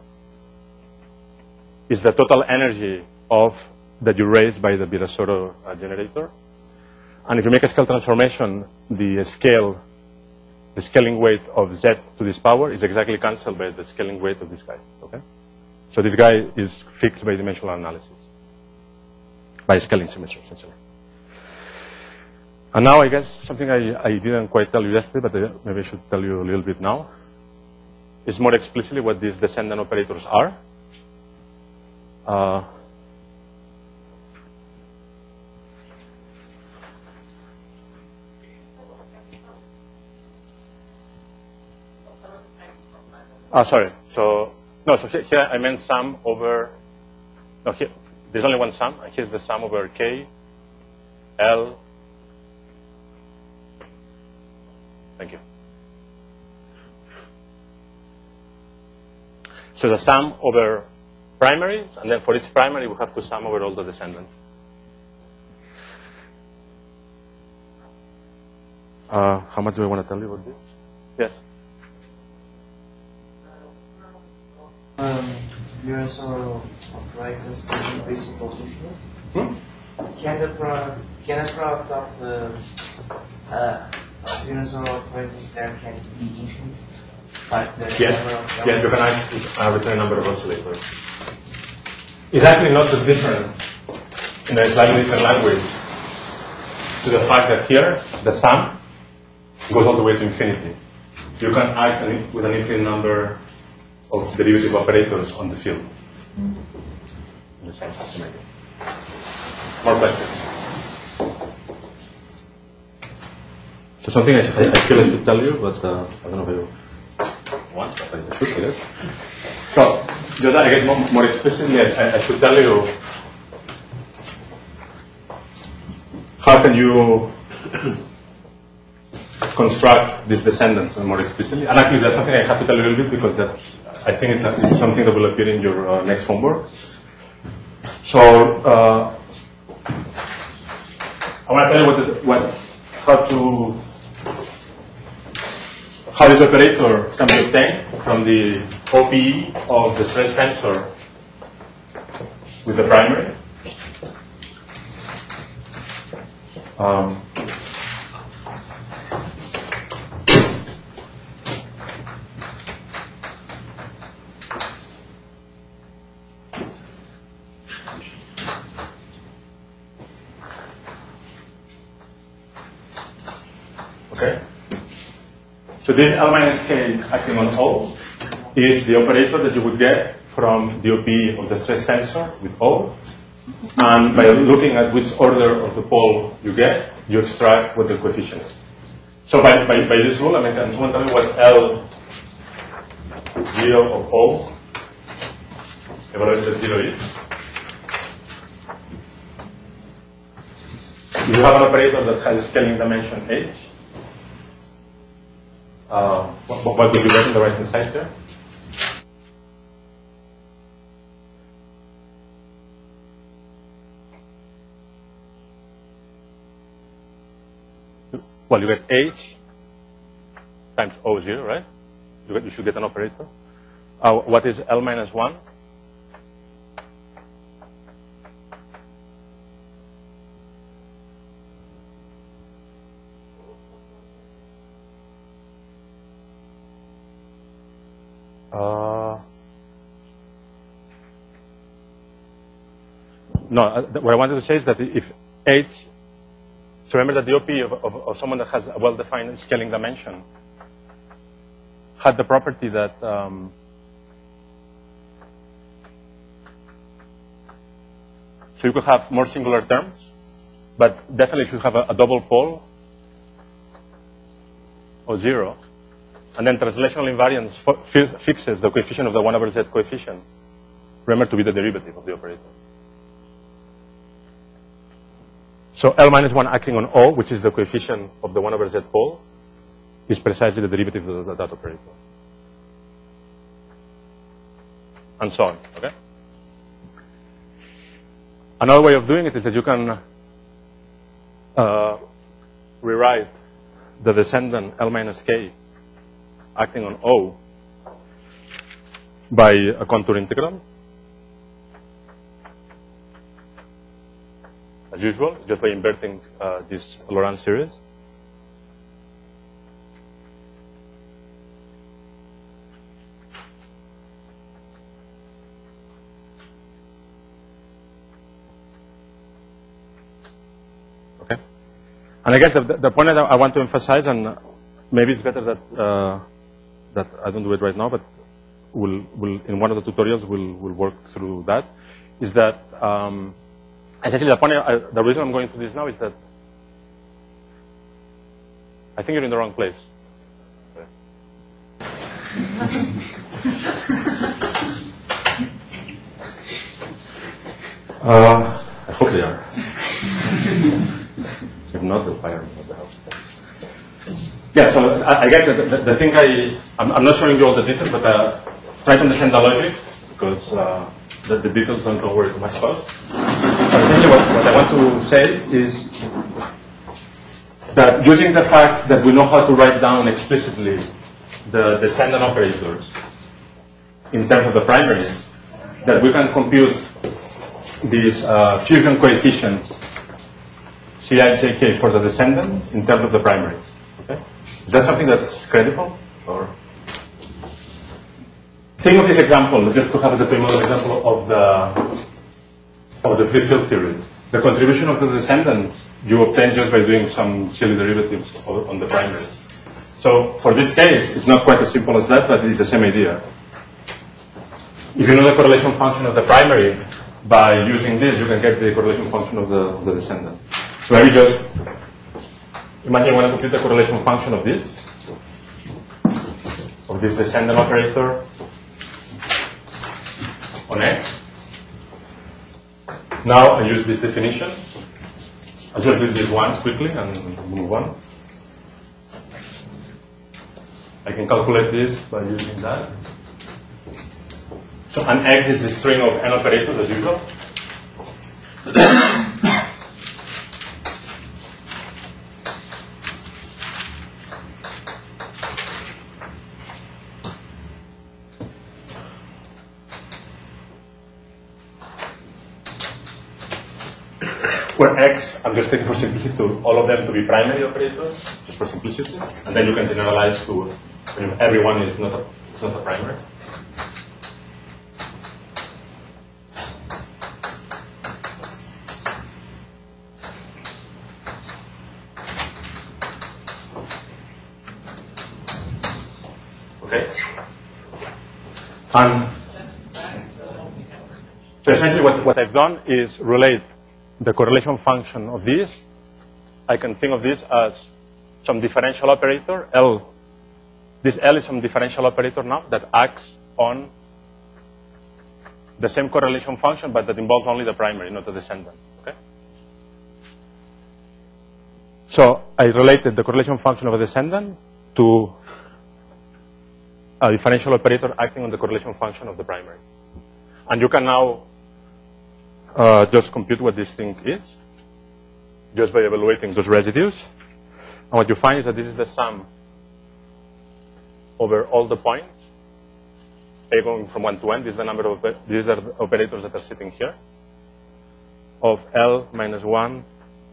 S9: is the total energy of that you raise by the Virasoro uh, generator. And if you make a scale transformation, the scale, the scaling weight of z to this power is exactly cancelled by the scaling weight of this guy. Okay, so this guy is fixed by dimensional analysis, by scaling symmetry, essentially. And now I guess something I, I didn't quite tell you yesterday, but I, maybe I should tell you a little bit now, is more explicitly what these descendant operators are. Uh,
S1: Oh, sorry. So, no, so here, here I meant sum over, no, here, there's only one sum, and here's the sum over K, L. Thank you. So the sum over primaries, and then for each primary, we have to sum over all the descendants. Uh, how much do I want to tell you about this? Yes?
S10: Um, universal operators can be simple infinite.
S1: Hmm?
S10: Can the product, can the product of the uh, of universal operators there can be infinite? Like the
S1: Yes,
S10: number of
S1: yes, you can ask a arbitrary number of oscillators. It's actually not so different in a slightly different language to the fact that here the sum goes all the way to infinity. You can act an, with an infinite number of derivative operators on the field. In the same fashion. More questions? So something I, I feel I should tell you, but uh, I don't know if you want, but I should, I guess. So, just I guess more, more explicitly, I, I should tell you how can you construct these descendants more explicitly. And actually, that's something I have to tell you a little bit because that's, I think it's, a, it's something that will appear in your uh, next homework. So, uh, I want to tell you what, the, what how to how this operator can be obtained from the O P E of the stress tensor with the primary. Um, Okay. So this L minus K acting on O is the operator that you would get from the O P E of the stress tensor with O. And by looking at which order of the pole you get, you extract what the coefficient is. So by, by, by this rule, I mean, can someone tell me what L zero of O evaluated at zero is? If you have an operator that has scaling dimension H, Uh, what, what would you get in the right hand side there? Well, you get H times O zero, right? You, get, you should get an operator. Uh, what is L minus one? Uh, no, uh, what I wanted to say is that if H, so remember that the O P of, of, of someone that has a well-defined scaling dimension had the property that um, so you could have more singular terms, but definitely should have a, a double pole or zero. And then translational invariance fi fixes the coefficient of the one over z coefficient. Remember to be the derivative of the operator. So L minus one acting on O, which is the coefficient of the one over z pole, is precisely the derivative of the, that operator. And so on, okay? Another way of doing it is that you can uh, rewrite the descendant L minus K acting on O by a contour integral. As usual, just by inverting uh, this Laurent series. Okay. And I guess the, the point that I want to emphasize, and maybe it's better that uh, that I don't do it right now, but we'll, we'll, in one of the tutorials we'll, we'll work through that, is that um, essentially the point, I, the reason I'm going through this now is that I think you're in the wrong place.
S9: Uh, I hope they are. If not, they'll fire me at the house. Yeah, so I, I guess the, the, the thing I, I'm, I'm not showing you all the details, but uh, try to understand the logic, because uh, the, the details don't go worry too much about. But essentially what, what I want to say is that using the fact that we know how to write down explicitly the descendant operators in terms of the primaries, that we can compute these uh, fusion coefficients C I J K for the descendants in terms of the primaries. Okay? Is that something that's credible? Or think of this example, just to have the premodel example of the of the free field theory. The contribution of the descendants you obtain just by doing some silly derivatives on the primaries. So for this case, it's not quite as simple as that, but it's the same idea. If you know the correlation function of the primary, by using this, you can get the correlation function of the, of the descendant. So maybe just imagine you want to compute the correlation function of this, of this descendant operator on X. Now I use this definition. I'll just do this one quickly and move on. I can calculate this by using that. So an X is the string of n operators as usual. Where X, I'm just taking for simplicity to all of them to be primary operators, just for simplicity, and then you can generalize to you know, everyone is not a, is not a primary. Okay? And so essentially what, what I've done is relate the correlation function of this. I can think of this as some differential operator, L. This L is some differential operator now that acts on the same correlation function, but that involves only the primary, not the descendant. Okay? So I related the correlation function of a descendant to a differential operator acting on the correlation function of the primary. And you can now uh, just compute what this thing is, just by evaluating those residues. And what you find is that this is the sum over all the points, A going from one to n. This is the number of, these are the operators that are sitting here, of L minus one,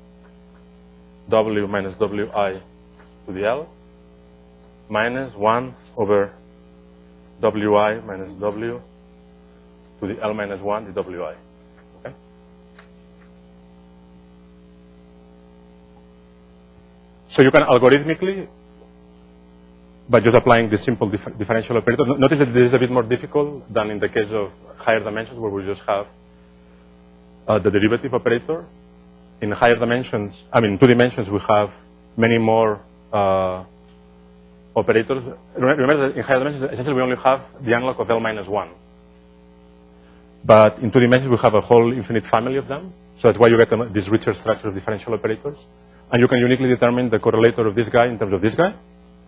S9: W minus Wi to the L, minus one over Wi minus W to the L minus one, the Wi. Okay? So you can algorithmically, by just applying this simple dif differential operator, notice that this is a bit more difficult than in the case of higher dimensions where we just have uh, the derivative operator. In higher dimensions, I mean, two dimensions, we have many more uh, operators. Remember that in higher dimensions, essentially we only have the analog of L minus one. But in two dimensions, we have a whole infinite family of them. So that's why you get this richer structure of differential operators. And you can uniquely determine the correlator of this guy in terms of this guy.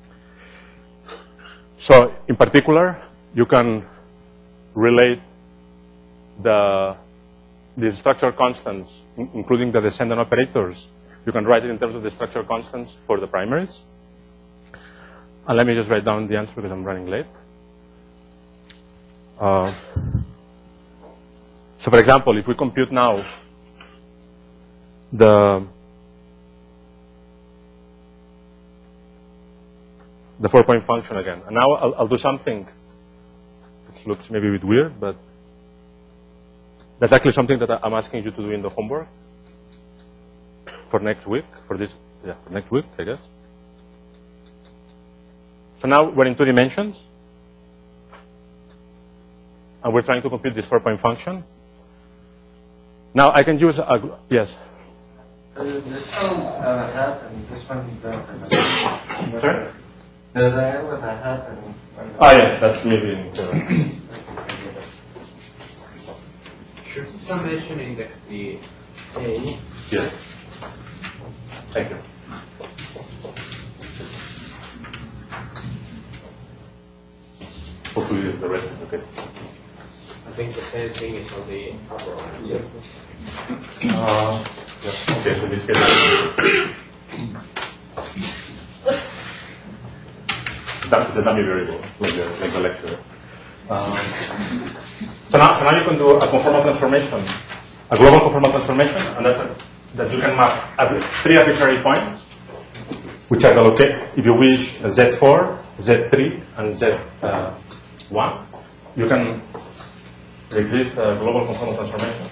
S9: So in particular, you can relate the, the structural constants, in, including the descendant operators. You can write it in terms of the structural constants for the primaries. And let me just write down the answer because I'm running late. Uh, so for example, if we compute now the the four-point function again. And now I'll, I'll do something which looks maybe a bit weird, but that's actually something that I'm asking you to do in the homework for next week, for this, yeah, for next week, I guess. So now we're in two dimensions, and we're trying to compute this four-point function. Now I can use a, yes?
S10: This one uh, hat and this one don't.
S9: Sorry?
S10: There's a L with a hat and...
S9: Ah, yes, that's maybe in
S11: Should the summation index be A?
S9: Yes. Thank you. Hopefully the rest is okay.
S11: I think the same thing is on the upper line. Yeah.
S9: Uh, yes. Okay, so this case, that is a dummy variable, like the, like the lecture. Um, so, now, so now you can do a conformal transformation, a global conformal transformation, and that's a, that you can map three arbitrary points, which are the locate, if you wish, Z four, Z three, and Z one. You can exist a global conformal transformation.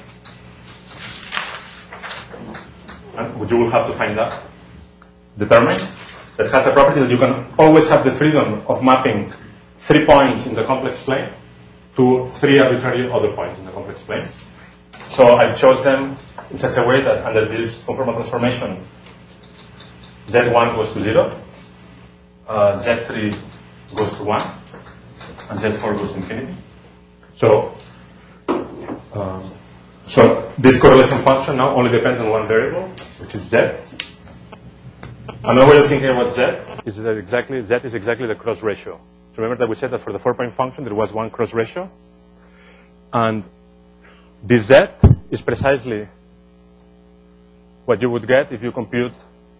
S9: And you will have to find that determined that has the property that you can always have the freedom of mapping three points in the complex plane to three arbitrary other points in the complex plane. So I chose them in such a way that under this conformal transformation, Z one goes to zero, uh, Z three goes to one, and Z four goes to infinity. So, um, so this correlation function now only depends on one variable, which is Z. Another way of thinking about Z is that exactly Z is exactly the cross ratio. So remember that we said that for the four-point function there was one cross ratio, and this Z is precisely what you would get if you compute.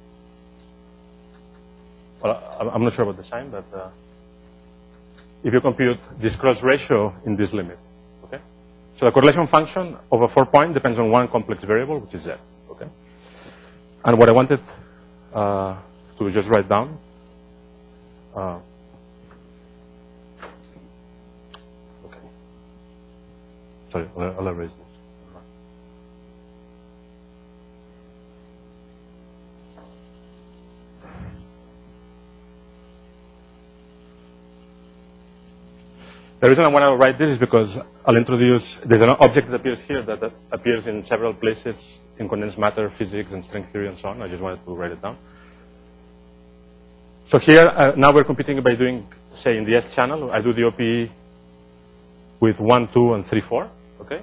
S9: Well, I'm not sure about the sign, but uh, if you compute this cross ratio in this limit, okay? So the correlation function of a four-point depends on one complex variable, which is Z, okay? And what I wanted uh, to just write down, uh, okay. Sorry, I'll, I'll erase this. The reason I want to write this is because I'll introduce, there's an object that appears here that, that appears in several places in condensed matter physics and string theory and so on. I just wanted to write it down. So here, uh, now we're computing by doing, say, in the S channel, I do the O P E with one, two, and three, four, okay?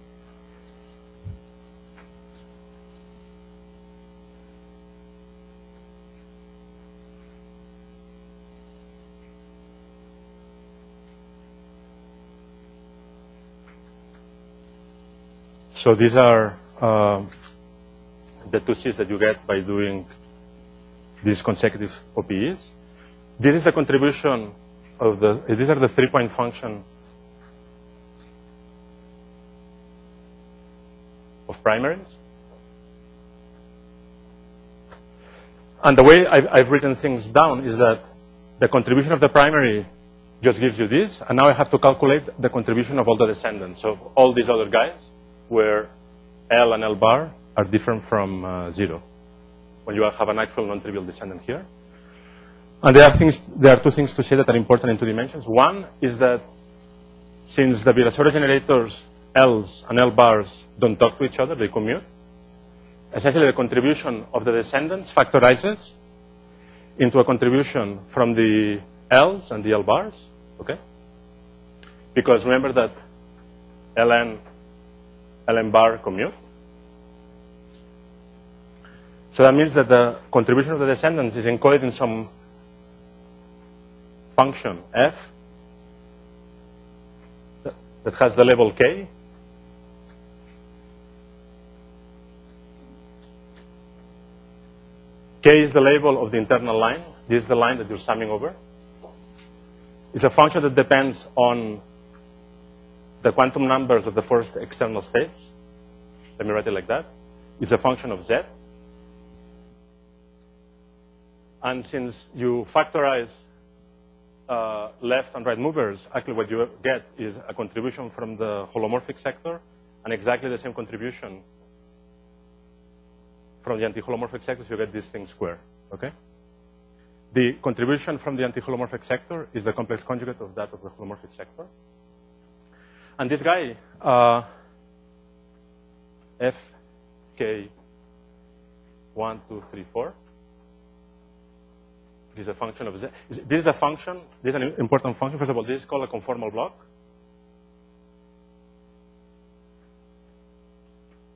S9: So these are uh, the two C's that you get by doing these consecutive O P Es. This is the contribution of the, these are the three-point function of primaries. And the way I've, I've written things down is that the contribution of the primary just gives you this, and now I have to calculate the contribution of all the descendants. So all these other guys, where L and L bar are different from uh, zero, when you have an actual non-trivial descendant here. And there are things, there are two things to say that are important in two dimensions. One is that since the Virasoro generators, L's and L bars don't talk to each other, they commute, essentially the contribution of the descendants factorizes into a contribution from the L's and the L bars, okay? Because remember that Ln Ln bar commute. So that means that the contribution of the descendants is encoded in some function f that has the label k. K is the label of the internal line. This is the line that you're summing over. It's a function that depends on the quantum numbers of the first external states. Let me write it like that. It's a function of Z. And since you factorize uh, left and right movers, actually what you get is a contribution from the holomorphic sector and exactly the same contribution from the anti-holomorphic sector, so you get this thing square, okay? The contribution from the anti-holomorphic sector is the complex conjugate of that of the holomorphic sector. And this guy, uh, F K one, two, three, four, this is a function of Z. This is a function, this is an important function. First of all, this is called a conformal block.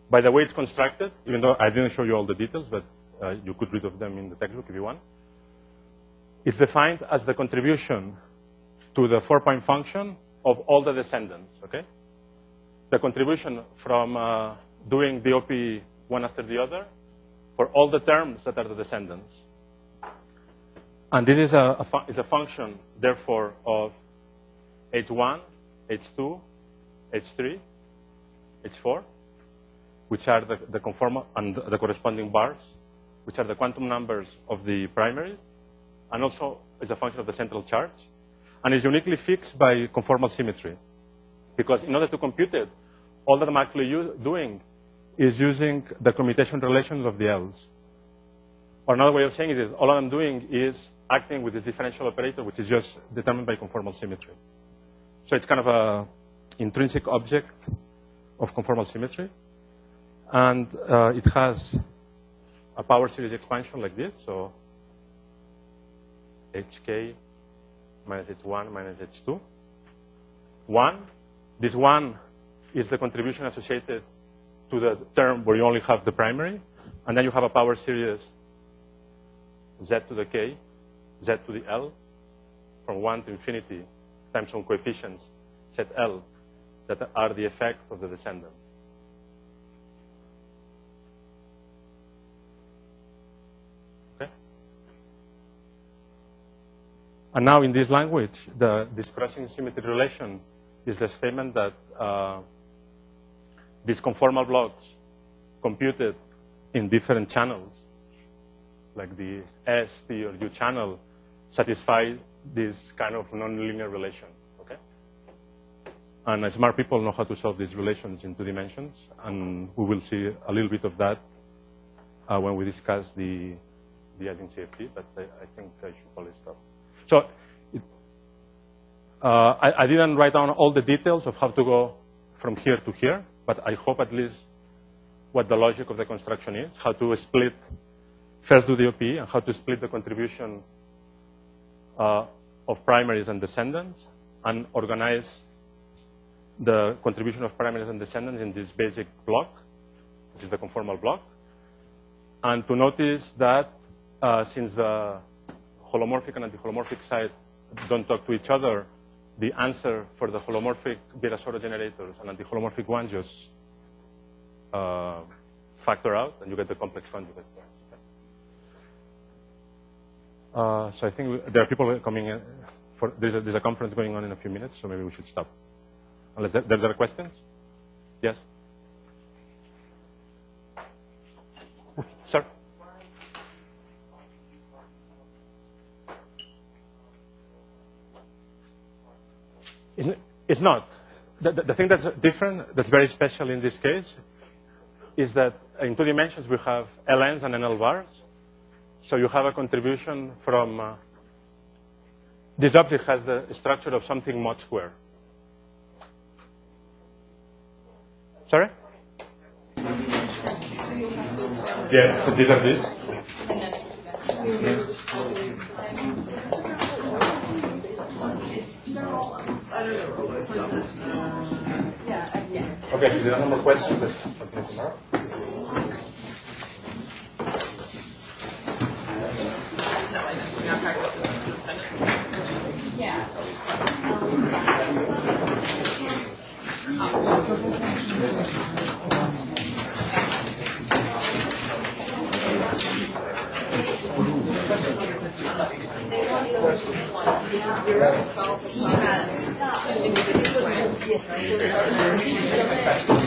S1: by the way it's constructed, even though I didn't show you all the details, but uh, you could read of them in the textbook if you want. It's defined as the contribution to the four-point function of all the descendants, okay? The contribution from uh, doing the O P one after the other for all the terms that are the descendants. And this is a, a, is a function, therefore, of H one, H two, H three, H four, which are the, the conformal and the corresponding bars, which are the quantum numbers of the primaries, and also is a function of the central charge, and is uniquely fixed by conformal symmetry. Because in order to compute it, all that I'm actually use, doing is using the commutation relations of the L's. Or another way of saying it is, all I'm doing is acting with this differential operator, which is just determined by conformal symmetry. So it's kind of an intrinsic object of conformal symmetry. And uh, it has a power series expansion like this. So H K minus H one minus H two. One. This one is the contribution associated to the term where you only have the primary. And then you have a power series Z to the K, Z to the L, from one to infinity, times some coefficients, Z L, that are the effect of the descendant. Okay? And now in this language, the, this crossing symmetry relation is the statement that uh, these conformal blocks computed in different channels, like the S, T, or U channel, satisfy this kind of nonlinear relation, okay? And uh, smart people know how to solve these relations in two dimensions, and we will see a little bit of that uh, when we discuss the, the Ising C F T, but I, I think I should probably stop. So it, uh, I, I didn't write down all the details of how to go from here to here, but I hope at least what the logic of the construction is, how to split, first do the O P, and how to split the contribution uh, of primaries and descendants, and organize the contribution of primaries and descendants in this basic block, which is the conformal block. And to notice that uh, since the holomorphic and anti-holomorphic side don't talk to each other, the answer for the holomorphic Virasoro generators and anti-holomorphic ones just uh, factor out, and you get the complex conjugate there. Uh, so I think we, there are people coming in. For, there's, a, there's a conference going on in a few minutes, so maybe we should stop. Unless there, there are questions? Yes? Sir? It's not. The, the, the thing that's different, that's very special in this case, is that in two dimensions we have L Ns and N L bars. So you have a contribution from, uh, this object has the structure of something mod square. Sorry? Yeah, so these are these. Okay, so there are no more questions. Let's continue tomorrow.
S2: Yeah. T has two individual. Yes.